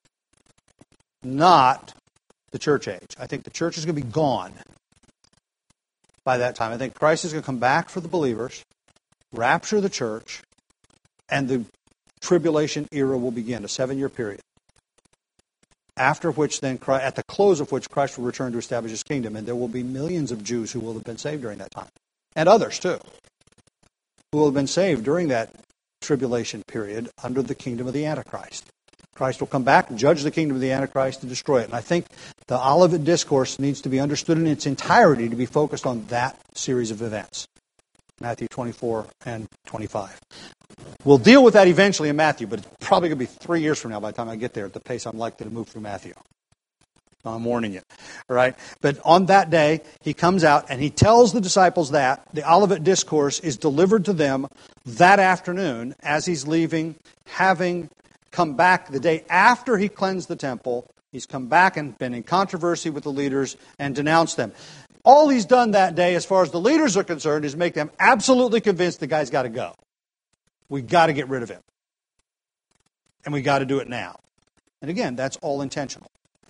Not the church age. I think the church is going to be gone by that time. I think Christ is going to come back for the believers, rapture the church, and the tribulation era will begin, a seven-year period. After which then, at the close of which, Christ will return to establish his kingdom, and there will be millions of Jews who will have been saved during that time. And others, too, who will have been saved during that tribulation period under the kingdom of the Antichrist. Christ will come back, judge the kingdom of the Antichrist, and destroy it. And I think the Olivet Discourse needs to be understood in its entirety to be focused on that series of events. Matthew twenty-four and twenty-five. We'll deal with that eventually in Matthew, but it's probably going to be three years from now by the time I get there at the pace I'm likely to move through Matthew. I'm warning you. All right? But on that day, he comes out and he tells the disciples that the Olivet Discourse is delivered to them that afternoon as he's leaving, having come back the day after he cleansed the temple. He's come back and been in controversy with the leaders and denounced them. All he's done that day, as far as the leaders are concerned, is make them absolutely convinced the guy's got to go. We've got to get rid of him. And we've got to do it now. And again, that's all intentional.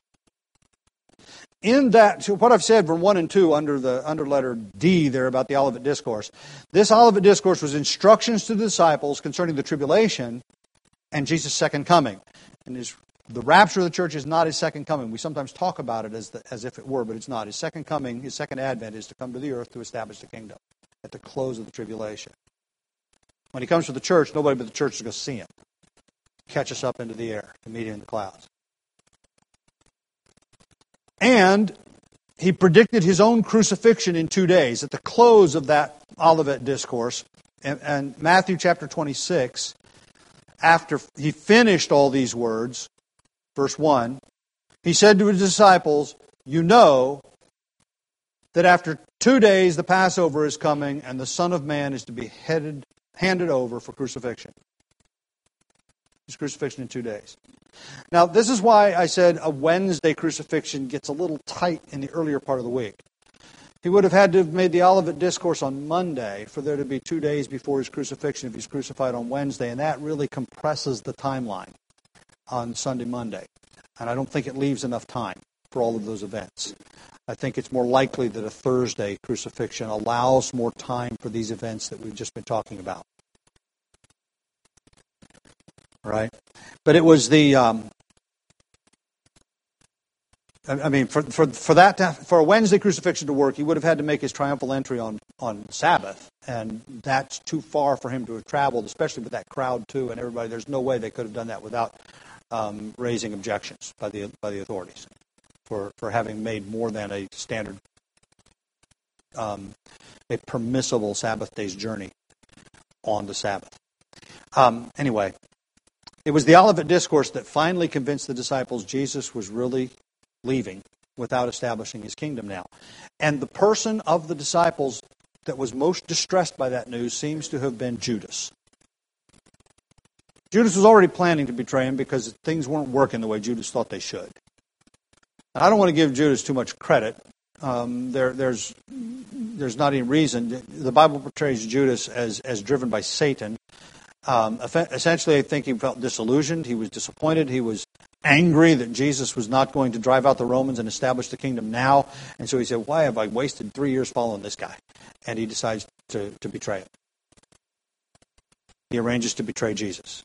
In that, so what I've said from one and two under the under letter D there about the Olivet Discourse, this Olivet Discourse was instructions to the disciples concerning the tribulation and Jesus' second coming. And his, the rapture of the church is not his second coming. We sometimes talk about it as the, as if it were, but it's not. His second coming, his second advent is to come to the earth to establish the kingdom at the close of the tribulation. When he comes to the church, nobody but the church is going to see him. Catch us up into the air and meet him in the clouds. And he predicted his own crucifixion in two days at the close of that Olivet Discourse. And, and Matthew chapter twenty-six, after he finished all these words, verse one, he said to his disciples, "You know that after two days the Passover is coming and the Son of Man is to be headed, handed over for crucifixion." His crucifixion in two days. Now, this is why I said a Wednesday crucifixion gets a little tight in the earlier part of the week. He would have had to have made the Olivet Discourse on Monday for there to be two days before his crucifixion if he's crucified on Wednesday, and that really compresses the timeline on Sunday, Monday. And I don't think it leaves enough time for all of those events. I think it's more likely that a Thursday crucifixion allows more time for these events that we've just been talking about. Right? But it was the, um, I mean, for for for that to, for a Wednesday crucifixion to work, he would have had to make his triumphal entry on, on Sabbath, and that's too far for him to have traveled, especially with that crowd too, and everybody. There's no way they could have done that without um, raising objections by the by the authorities for, for having made more than a standard, um, a permissible Sabbath day's journey on the Sabbath. Um, anyway. It was the Olivet Discourse that finally convinced the disciples Jesus was really leaving without establishing his kingdom now. And the person of the disciples that was most distressed by that news seems to have been Judas. Judas was already planning to betray him because things weren't working the way Judas thought they should. I don't want to give Judas too much credit. Um, there, there's, there's not any reason. The Bible portrays Judas as, as driven by Satan. Um, essentially, I think he felt disillusioned. He was disappointed. He was angry that Jesus was not going to drive out the Romans and establish the kingdom now. And so he said, why have I wasted three years following this guy? And he decides to, to betray him. He arranges to betray Jesus.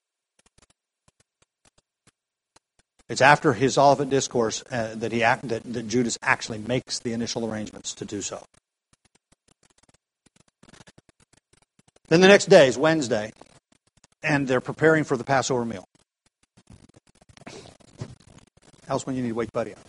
It's after his Olivet Discourse uh, that, he act, that, that Judas actually makes the initial arrangements to do so. Then the next day is Wednesday. And they're preparing for the Passover meal. How's when you need to wake Buddy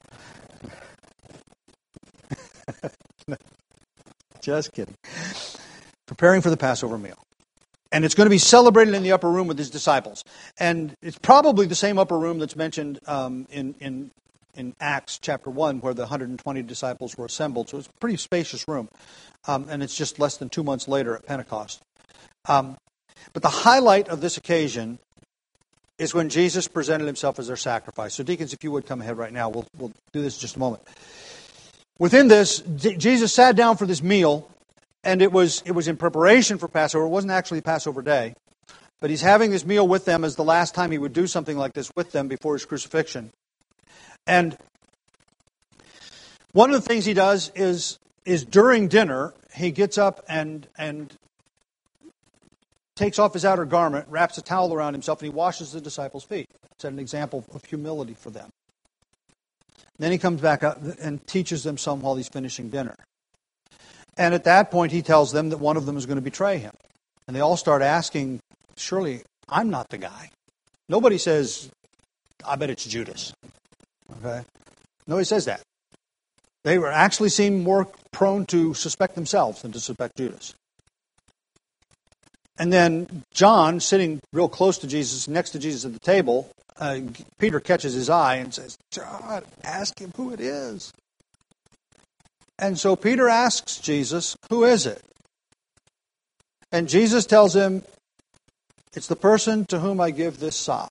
up? Just kidding. Preparing for the Passover meal. And it's going to be celebrated in the upper room with his disciples. And it's probably the same upper room that's mentioned um, in, in, in Acts chapter one, where the one hundred twenty disciples were assembled. So it's a pretty spacious room. Um, and it's just less than two months later at Pentecost. Um, But the highlight of this occasion is when Jesus presented himself as their sacrifice. So deacons, if you would come ahead right now, we'll, we'll do this in just a moment. Within this, J- Jesus sat down for this meal, and it was it was in preparation for Passover. It wasn't actually Passover day, but he's having this meal with them as the last time he would do something like this with them before his crucifixion. And one of the things he does is is during dinner, he gets up and and takes off his outer garment, wraps a towel around himself, and he washes the disciples' feet. It's an example of humility for them. Then he comes back up and teaches them some while he's finishing dinner. And at that point, he tells them that one of them is going to betray him. And they all start asking, surely I'm not the guy. Nobody says, I bet it's Judas. Okay? Nobody says that. They were actually seem more prone to suspect themselves than to suspect Judas. And then John, sitting real close to Jesus, next to Jesus at the table, uh, Peter catches his eye and says, "John, ask him who it is." And so Peter asks Jesus, "Who is it?" And Jesus tells him, "It's the person to whom I give this sop."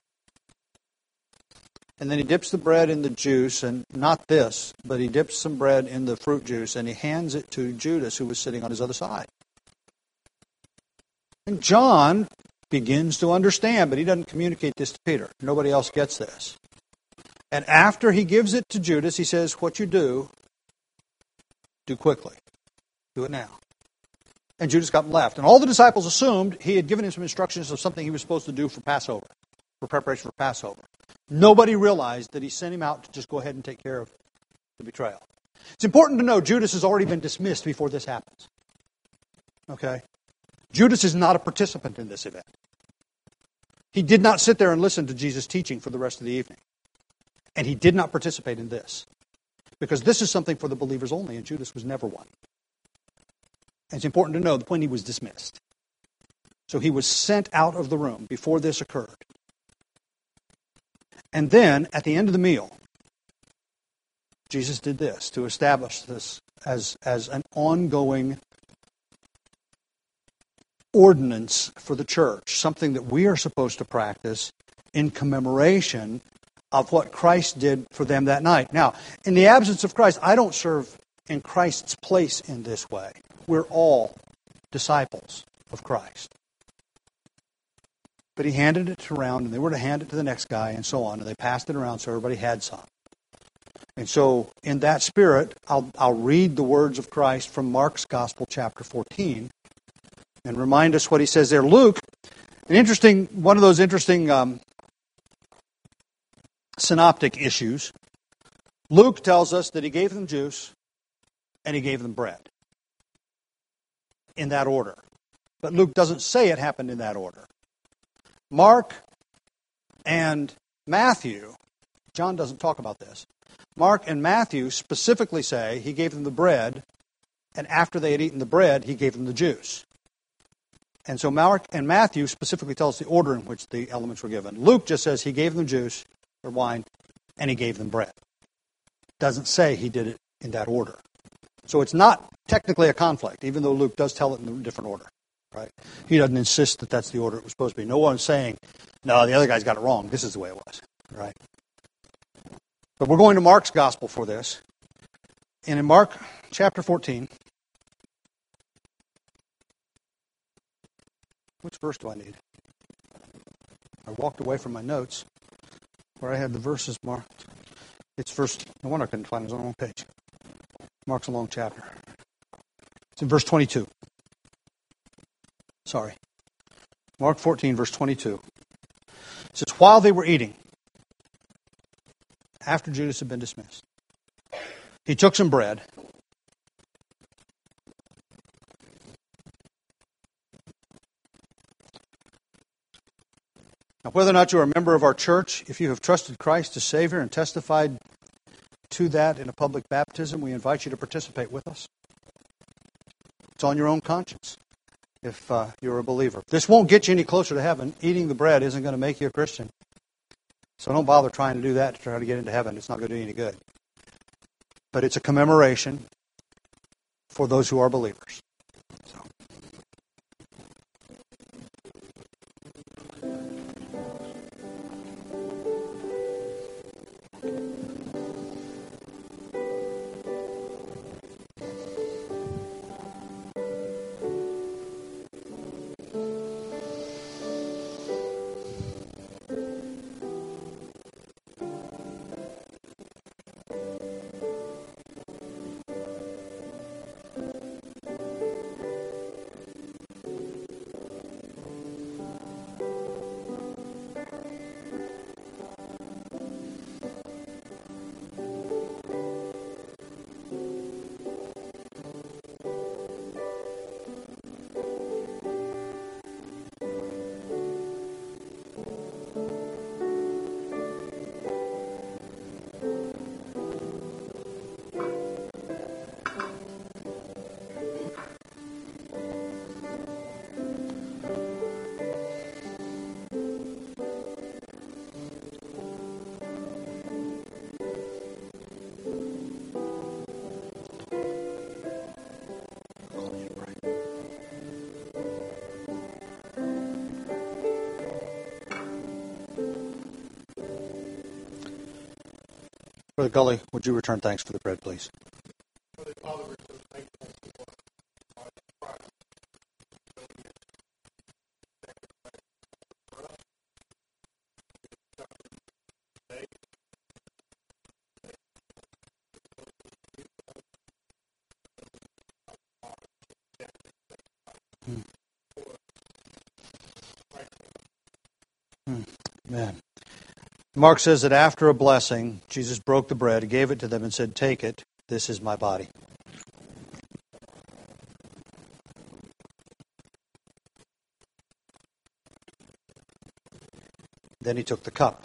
And then he dips the bread in the juice, and not this, but he dips some bread in the fruit juice, and he hands it to Judas, who was sitting on his other side. And John begins to understand, but he doesn't communicate this to Peter. Nobody else gets this. And after he gives it to Judas, he says, "What you do, do quickly. Do it now." And Judas got left. And all the disciples assumed he had given him some instructions of something he was supposed to do for Passover, for preparation for Passover. Nobody realized that he sent him out to just go ahead and take care of the betrayal. It's important to know Judas has already been dismissed before this happens. Okay? Judas is not a participant in this event. He did not sit there and listen to Jesus' teaching for the rest of the evening. And he did not participate in this. Because this is something for the believers only, and Judas was never one. And it's important to know that when he was dismissed. So he was sent out of the room before this occurred. And then, at the end of the meal, Jesus did this to establish this as, as an ongoing ordinance for the church, something that we are supposed to practice in commemoration of what Christ did for them that night. Now, in the absence of Christ, I don't serve in Christ's place in this way. We're all disciples of Christ. But he handed it around, and they were to hand it to the next guy, and so on, and they passed it around so everybody had some. And so, in that spirit, I'll, I'll read the words of Christ from Mark's Gospel, chapter fourteen, and remind us what he says there. Luke, an interesting, one of those interesting um, synoptic issues. Luke tells us that he gave them juice and he gave them bread. In that order. But Luke doesn't say it happened in that order. Mark and Matthew, John doesn't talk about this. Mark and Matthew specifically say he gave them the bread, and after they had eaten the bread, he gave them the juice. And so Mark and Matthew specifically tell us the order in which the elements were given. Luke just says he gave them juice or wine, and he gave them bread. Doesn't say he did it in that order. So it's not technically a conflict, even though Luke does tell it in a different order. Right? He doesn't insist that that's the order it was supposed to be. No one's saying, no, the other guy's got it wrong. This is the way it was. Right? But we're going to Mark's Gospel for this. And in Mark chapter fourteen, which verse do I need? I walked away from my notes where I had the verses marked. It's verse, no wonder I couldn't find it. It was on the wrong page. Mark's a long chapter. It's in verse twenty-two. Sorry. Mark fourteen, verse twenty-two. It says, while they were eating, after Judas had been dismissed, he took some bread, now, whether or not you are a member of our church, if you have trusted Christ as Savior and testified to that in a public baptism, we invite you to participate with us. It's on your own conscience if uh, you're a believer. This won't get you any closer to heaven. Eating the bread isn't going to make you a Christian. So don't bother trying to do that to try to get into heaven. It's not going to do you any good. But it's a commemoration for those who are believers. So. Brother Gully, would you return thanks for the bread, please? Amen. Mark says that after a blessing, Jesus broke the bread, he gave it to them and said, "Take it, this is my body." Then he took the cup.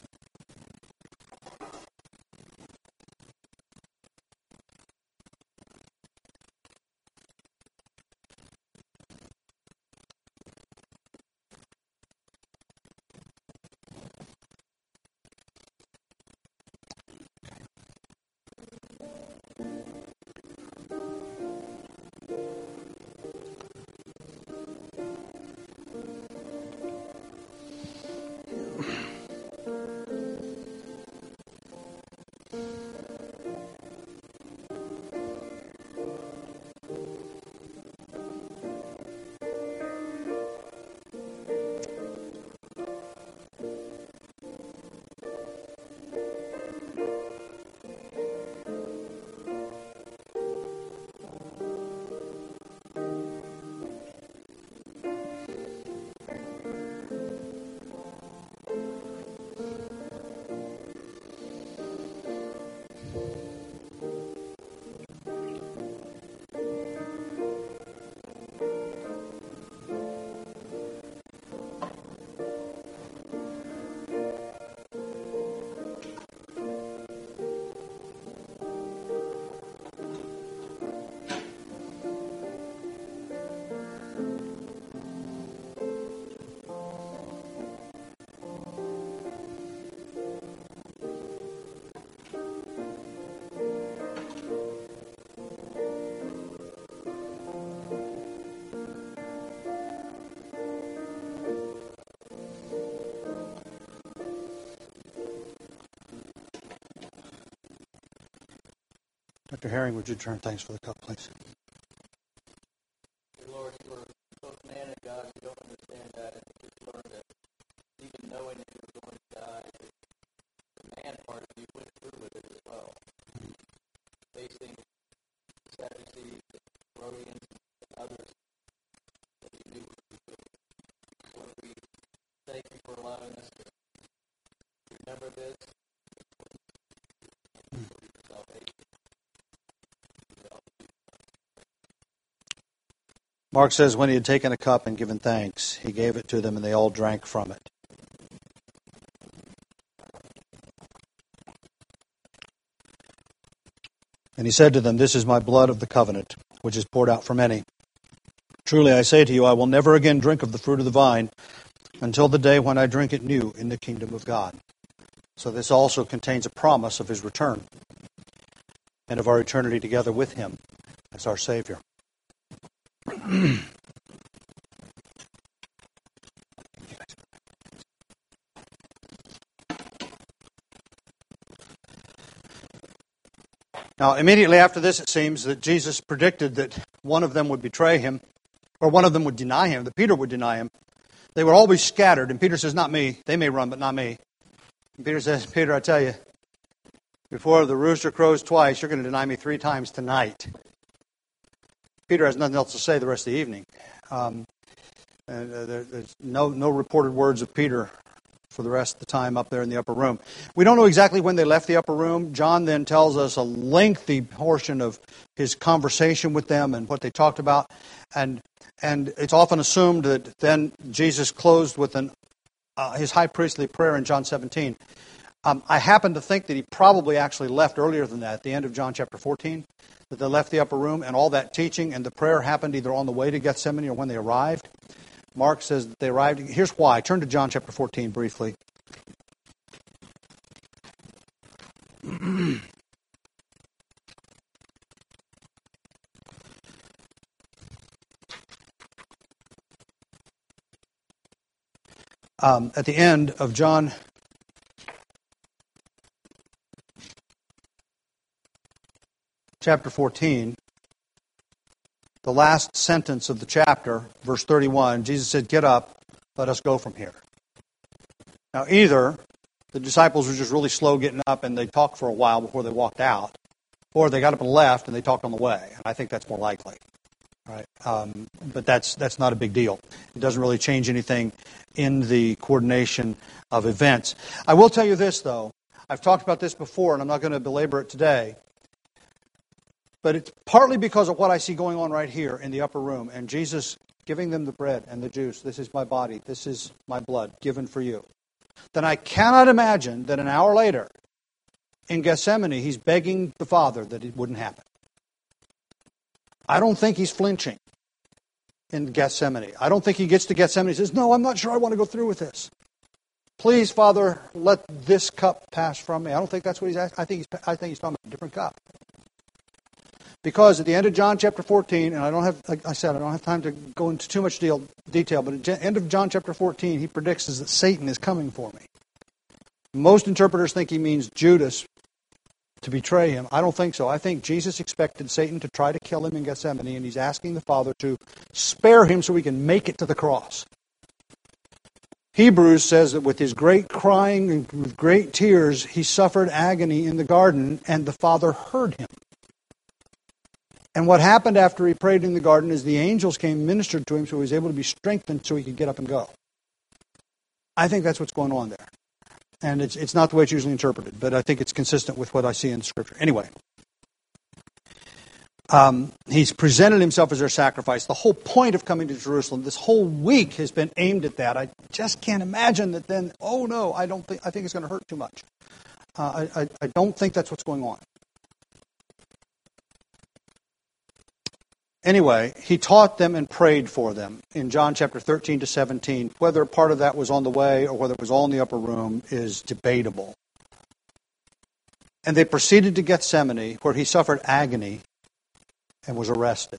Doctor Herring, would you turn thanks for the cup, please? Lord, for both man and God, you don't understand that, and you just learn that even knowing that you were going to die, the man part of you went through with it as well. Facing Sadducees, Herodians, and others that you knew were good. Lord, we thank you for allowing us to remember this. Mark says when he had taken a cup and given thanks, he gave it to them and they all drank from it. And he said to them, "This is my blood of the covenant, which is poured out for many. Truly I say to you, I will never again drink of the fruit of the vine until the day when I drink it new in the kingdom of God." So this also contains a promise of his return and of our eternity together with him as our Savior. Now, immediately after this, it seems that Jesus predicted that one of them would betray him, or one of them would deny him, that Peter would deny him. They would all be scattered, and Peter says, "Not me. They may run, but not me." And Peter says, "Peter, I tell you, before the rooster crows twice, you're going to deny me three times tonight." Peter has nothing else to say the rest of the evening. Um, and uh, there, there's no, no reported words of Peter for the rest of the time up there in the upper room. We don't know exactly when they left the upper room. John then tells us a lengthy portion of his conversation with them and what they talked about. And and it's often assumed that then Jesus closed with an uh, his high priestly prayer in John seventeen. Um, I happen to think that he probably actually left earlier than that, at the end of John chapter fourteen, that they left the upper room and all that teaching and the prayer happened either on the way to Gethsemane or when they arrived. Mark says that they arrived. Here's why. Turn to John chapter fourteen briefly. Um, at the end of John chapter fourteen, the last sentence of the chapter, verse thirty-one, Jesus said, "Get up, let us go from here." Now, either the disciples were just really slow getting up and they talked for a while before they walked out, or they got up and left and they talked on the way. And I think that's more likely. Right? Um, but that's that's not a big deal. It doesn't really change anything in the coordination of events. I will tell you this, though. I've talked about this before, and I'm not going to belabor it today. But it's partly because of what I see going on right here in the upper room, and Jesus giving them the bread and the juice. This is my body. This is my blood given for you. Then I cannot imagine that an hour later, in Gethsemane, he's begging the Father that it wouldn't happen. I don't think he's flinching in Gethsemane. I don't think he gets to Gethsemane and says, "No, I'm not sure I want to go through with this. Please, Father, let this cup pass from me." I don't think that's what he's asking. I think he's, I think he's talking about a different cup. Because at the end of John chapter fourteen, and I don't have, like I said, I don't have time to go into too much deal, detail, but at the end of John chapter fourteen, he predicts that Satan is coming for me. Most interpreters think he means Judas to betray him. I don't think so. I think Jesus expected Satan to try to kill him in Gethsemane, and he's asking the Father to spare him so he can make it to the cross. Hebrews says that with his great crying and with great tears, he suffered agony in the garden, and the Father heard him. And what happened after he prayed in the garden is the angels came and ministered to him so he was able to be strengthened so he could get up and go. I think that's what's going on there. And it's it's not the way it's usually interpreted, but I think it's consistent with what I see in the Scripture. Anyway, um, he's presented himself as their sacrifice. The whole point of coming to Jerusalem, this whole week has been aimed at that. I just can't imagine that then, oh no, I don't think I think it's going to hurt too much. Uh, I, I, I don't think that's what's going on. Anyway, he taught them and prayed for them in John chapter thirteen to seventeen. Whether part of that was on the way or whether it was all in the upper room is debatable. And they proceeded to Gethsemane, where he suffered agony and was arrested.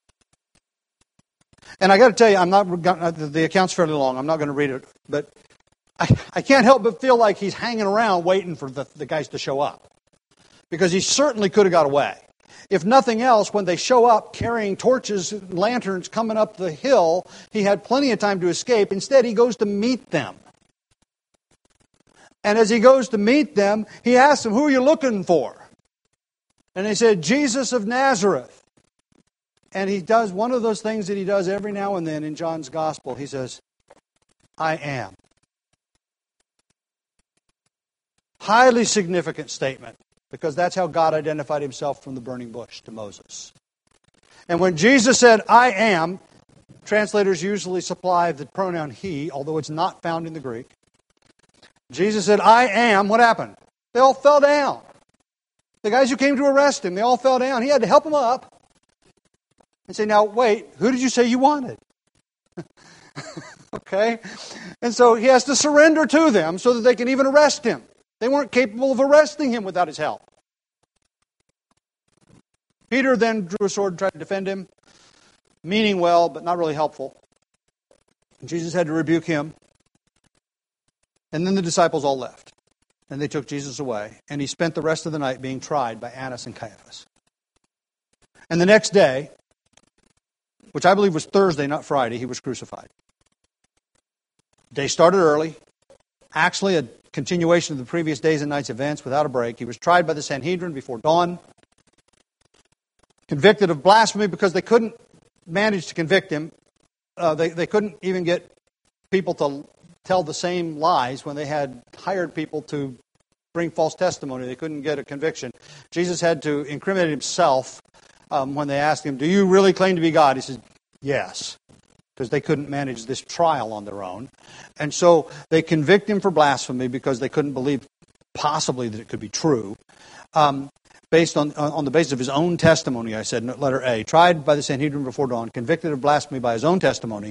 And I got to tell you, I'm not the account's fairly long. I'm not going to read it, but I, I can't help but feel like he's hanging around waiting for the, the guys to show up, because he certainly could have got away. If nothing else, when they show up carrying torches and lanterns coming up the hill, he had plenty of time to escape. Instead, he goes to meet them. And as he goes to meet them, he asks them, "Who are you looking for?" And they said, "Jesus of Nazareth." And he does one of those things that he does every now and then in John's Gospel. He says, "I am." Highly significant statement. Because that's how God identified himself from the burning bush to Moses. And when Jesus said, "I am," translators usually supply the pronoun he, although it's not found in the Greek. Jesus said, "I am," what happened? They all fell down. The guys who came to arrest him, they all fell down. He had to help them up and say, "Now, wait, who did you say you wanted?" Okay? And so he has to surrender to them so that they can even arrest him. They weren't capable of arresting him without his help. Peter then drew a sword and tried to defend him, meaning well, but not really helpful. And Jesus had to rebuke him. And then the disciples all left. And they took Jesus away. And he spent the rest of the night being tried by Annas and Caiaphas. And the next day, which I believe was Thursday, not Friday, he was crucified. Day started early. Actually, a continuation of the previous days and nights' events without a break. He was tried by the Sanhedrin before dawn. Convicted of blasphemy because they couldn't manage to convict him. Uh, they, they couldn't even get people to tell the same lies when they had hired people to bring false testimony. They couldn't get a conviction. Jesus had to incriminate himself um, when they asked him, "Do you really claim to be God?" He said, "Yes." Because they couldn't manage this trial on their own. And so they convict him for blasphemy because they couldn't believe possibly that it could be true. Um, based on, on the basis of his own testimony, I said, letter A, tried by the Sanhedrin before dawn, convicted of blasphemy by his own testimony.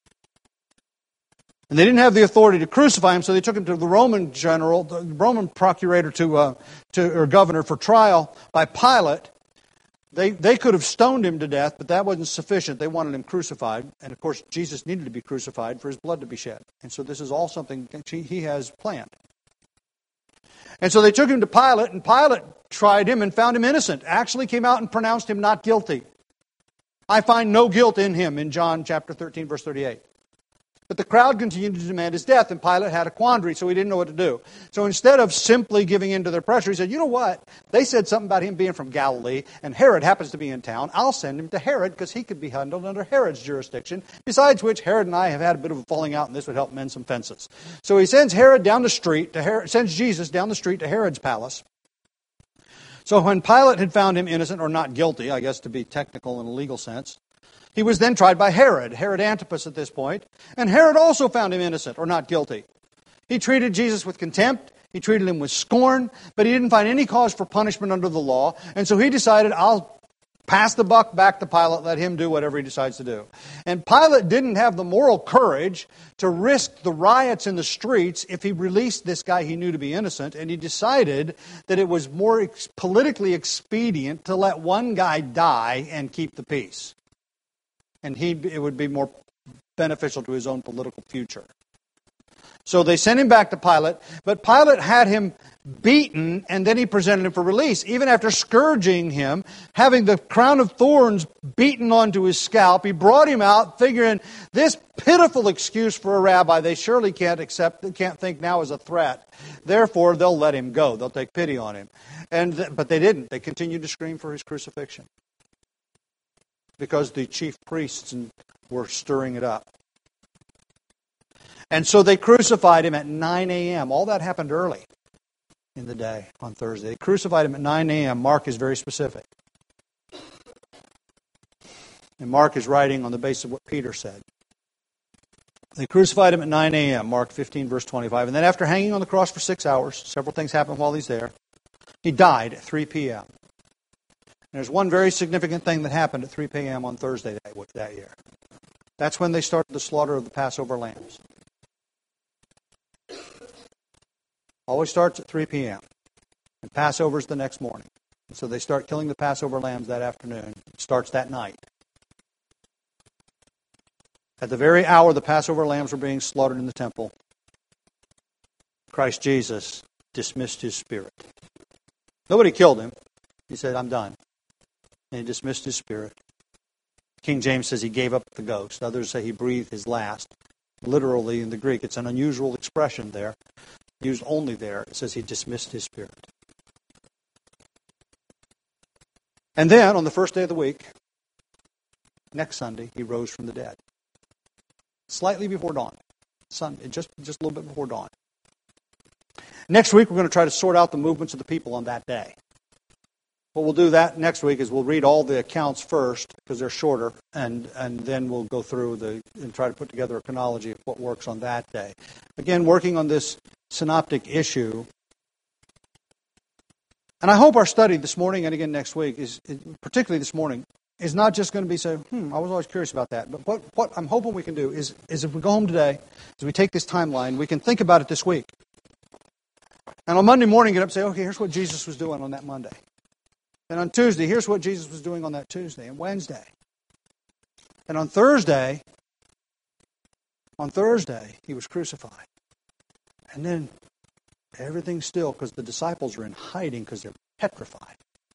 And they didn't have the authority to crucify him, so they took him to the Roman general, the Roman procurator to, uh, to or governor for trial by Pilate. They they could have stoned him to death, but that wasn't sufficient. They wanted him crucified. And of course, Jesus needed to be crucified for his blood to be shed. And so this is all something that he has planned. And so they took him to Pilate, and Pilate tried him and found him innocent. Actually came out and pronounced him not guilty. I find no guilt in him in John chapter thirteen, verse thirty-eight. But the crowd continued to demand his death, and Pilate had a quandary, so he didn't know what to do. So instead of simply giving in to their pressure, he said, you know what? They said something about him being from Galilee, and Herod happens to be in town. I'll send him to Herod, because he could be handled under Herod's jurisdiction. Besides which, Herod and I have had a bit of a falling out, and this would help mend some fences. So he sends Herod down the street, to Herod, sends Jesus down the street to Herod's palace. So when Pilate had found him innocent, or not guilty, I guess to be technical in a legal sense, he was then tried by Herod, Herod Antipas at this point, and Herod also found him innocent or not guilty. He treated Jesus with contempt, he treated him with scorn, but he didn't find any cause for punishment under the law, and so he decided, I'll pass the buck back to Pilate, let him do whatever he decides to do. And Pilate didn't have the moral courage to risk the riots in the streets if he released this guy he knew to be innocent, and he decided that it was more ex- politically expedient to let one guy die and keep the peace. And he it would be more beneficial to his own political future. So they sent him back to Pilate, but Pilate had him beaten, and then he presented him for release. Even after scourging him, having the crown of thorns beaten onto his scalp, he brought him out, figuring this pitiful excuse for a rabbi they surely can't accept, can't think now is a threat. Therefore, they'll let him go. They'll take pity on him. And but they didn't. They continued to scream for his crucifixion, because the chief priests were stirring it up. And so they crucified him at nine a.m. All that happened early in the day on Thursday. They crucified him at nine a.m. Mark is very specific. And Mark is writing on the basis of what Peter said. They crucified him at nine a.m., Mark fifteen, verse twenty-five. And then after hanging on the cross for six hours, several things happened while he's there, he died at three p.m. There's one very significant thing that happened at three p.m. on Thursday that, that year. That's when they started the slaughter of the Passover lambs. Always starts at three p.m. And Passover's the next morning. So they start killing the Passover lambs that afternoon. It starts that night. At the very hour the Passover lambs were being slaughtered in the temple, Christ Jesus dismissed his spirit. Nobody killed him. He said, I'm done. And he dismissed his spirit. King James says he gave up the ghost. Others say he breathed his last. Literally in the Greek, it's an unusual expression there, used only there. It says he dismissed his spirit. And then, on the first day of the week, next Sunday, he rose from the dead. Slightly before dawn. Sunday, just, just a little bit before dawn. Next week, we're going to try to sort out the movements of the people on that day. What we'll do that next week is we'll read all the accounts first, because they're shorter, and, and then we'll go through the and try to put together a chronology of what works on that day. Again, working on this synoptic issue. And I hope our study this morning and again next week, is particularly this morning, is not just going to be say, hmm, I was always curious about that. But what, what I'm hoping we can do is, is if we go home today, as we take this timeline, we can think about it this week. And on Monday morning, get up and say, okay, here's what Jesus was doing on that Monday. And on Tuesday, here's what Jesus was doing on that Tuesday and Wednesday. And on Thursday, on Thursday, he was crucified. And then everything's still because the disciples are in hiding because they're petrified.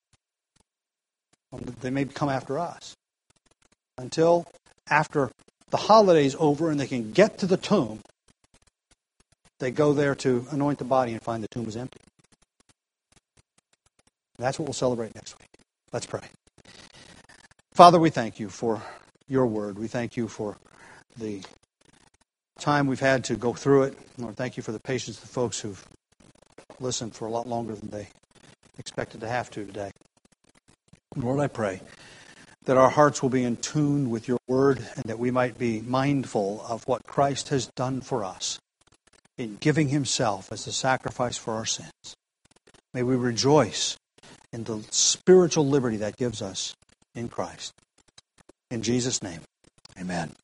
They may come after us. Until after the holiday's over and they can get to the tomb, they go there to anoint the body and find the tomb is empty. That's what we'll celebrate next week. Let's pray. Father, we thank you for your word. We thank you for the time we've had to go through it. Lord, thank you for the patience of the folks who've listened for a lot longer than they expected to have to today. Lord, I pray that our hearts will be in tune with your word and that we might be mindful of what Christ has done for us in giving himself as a sacrifice for our sins. May we rejoice in the spiritual liberty that gives us in Christ. In Jesus' name, amen.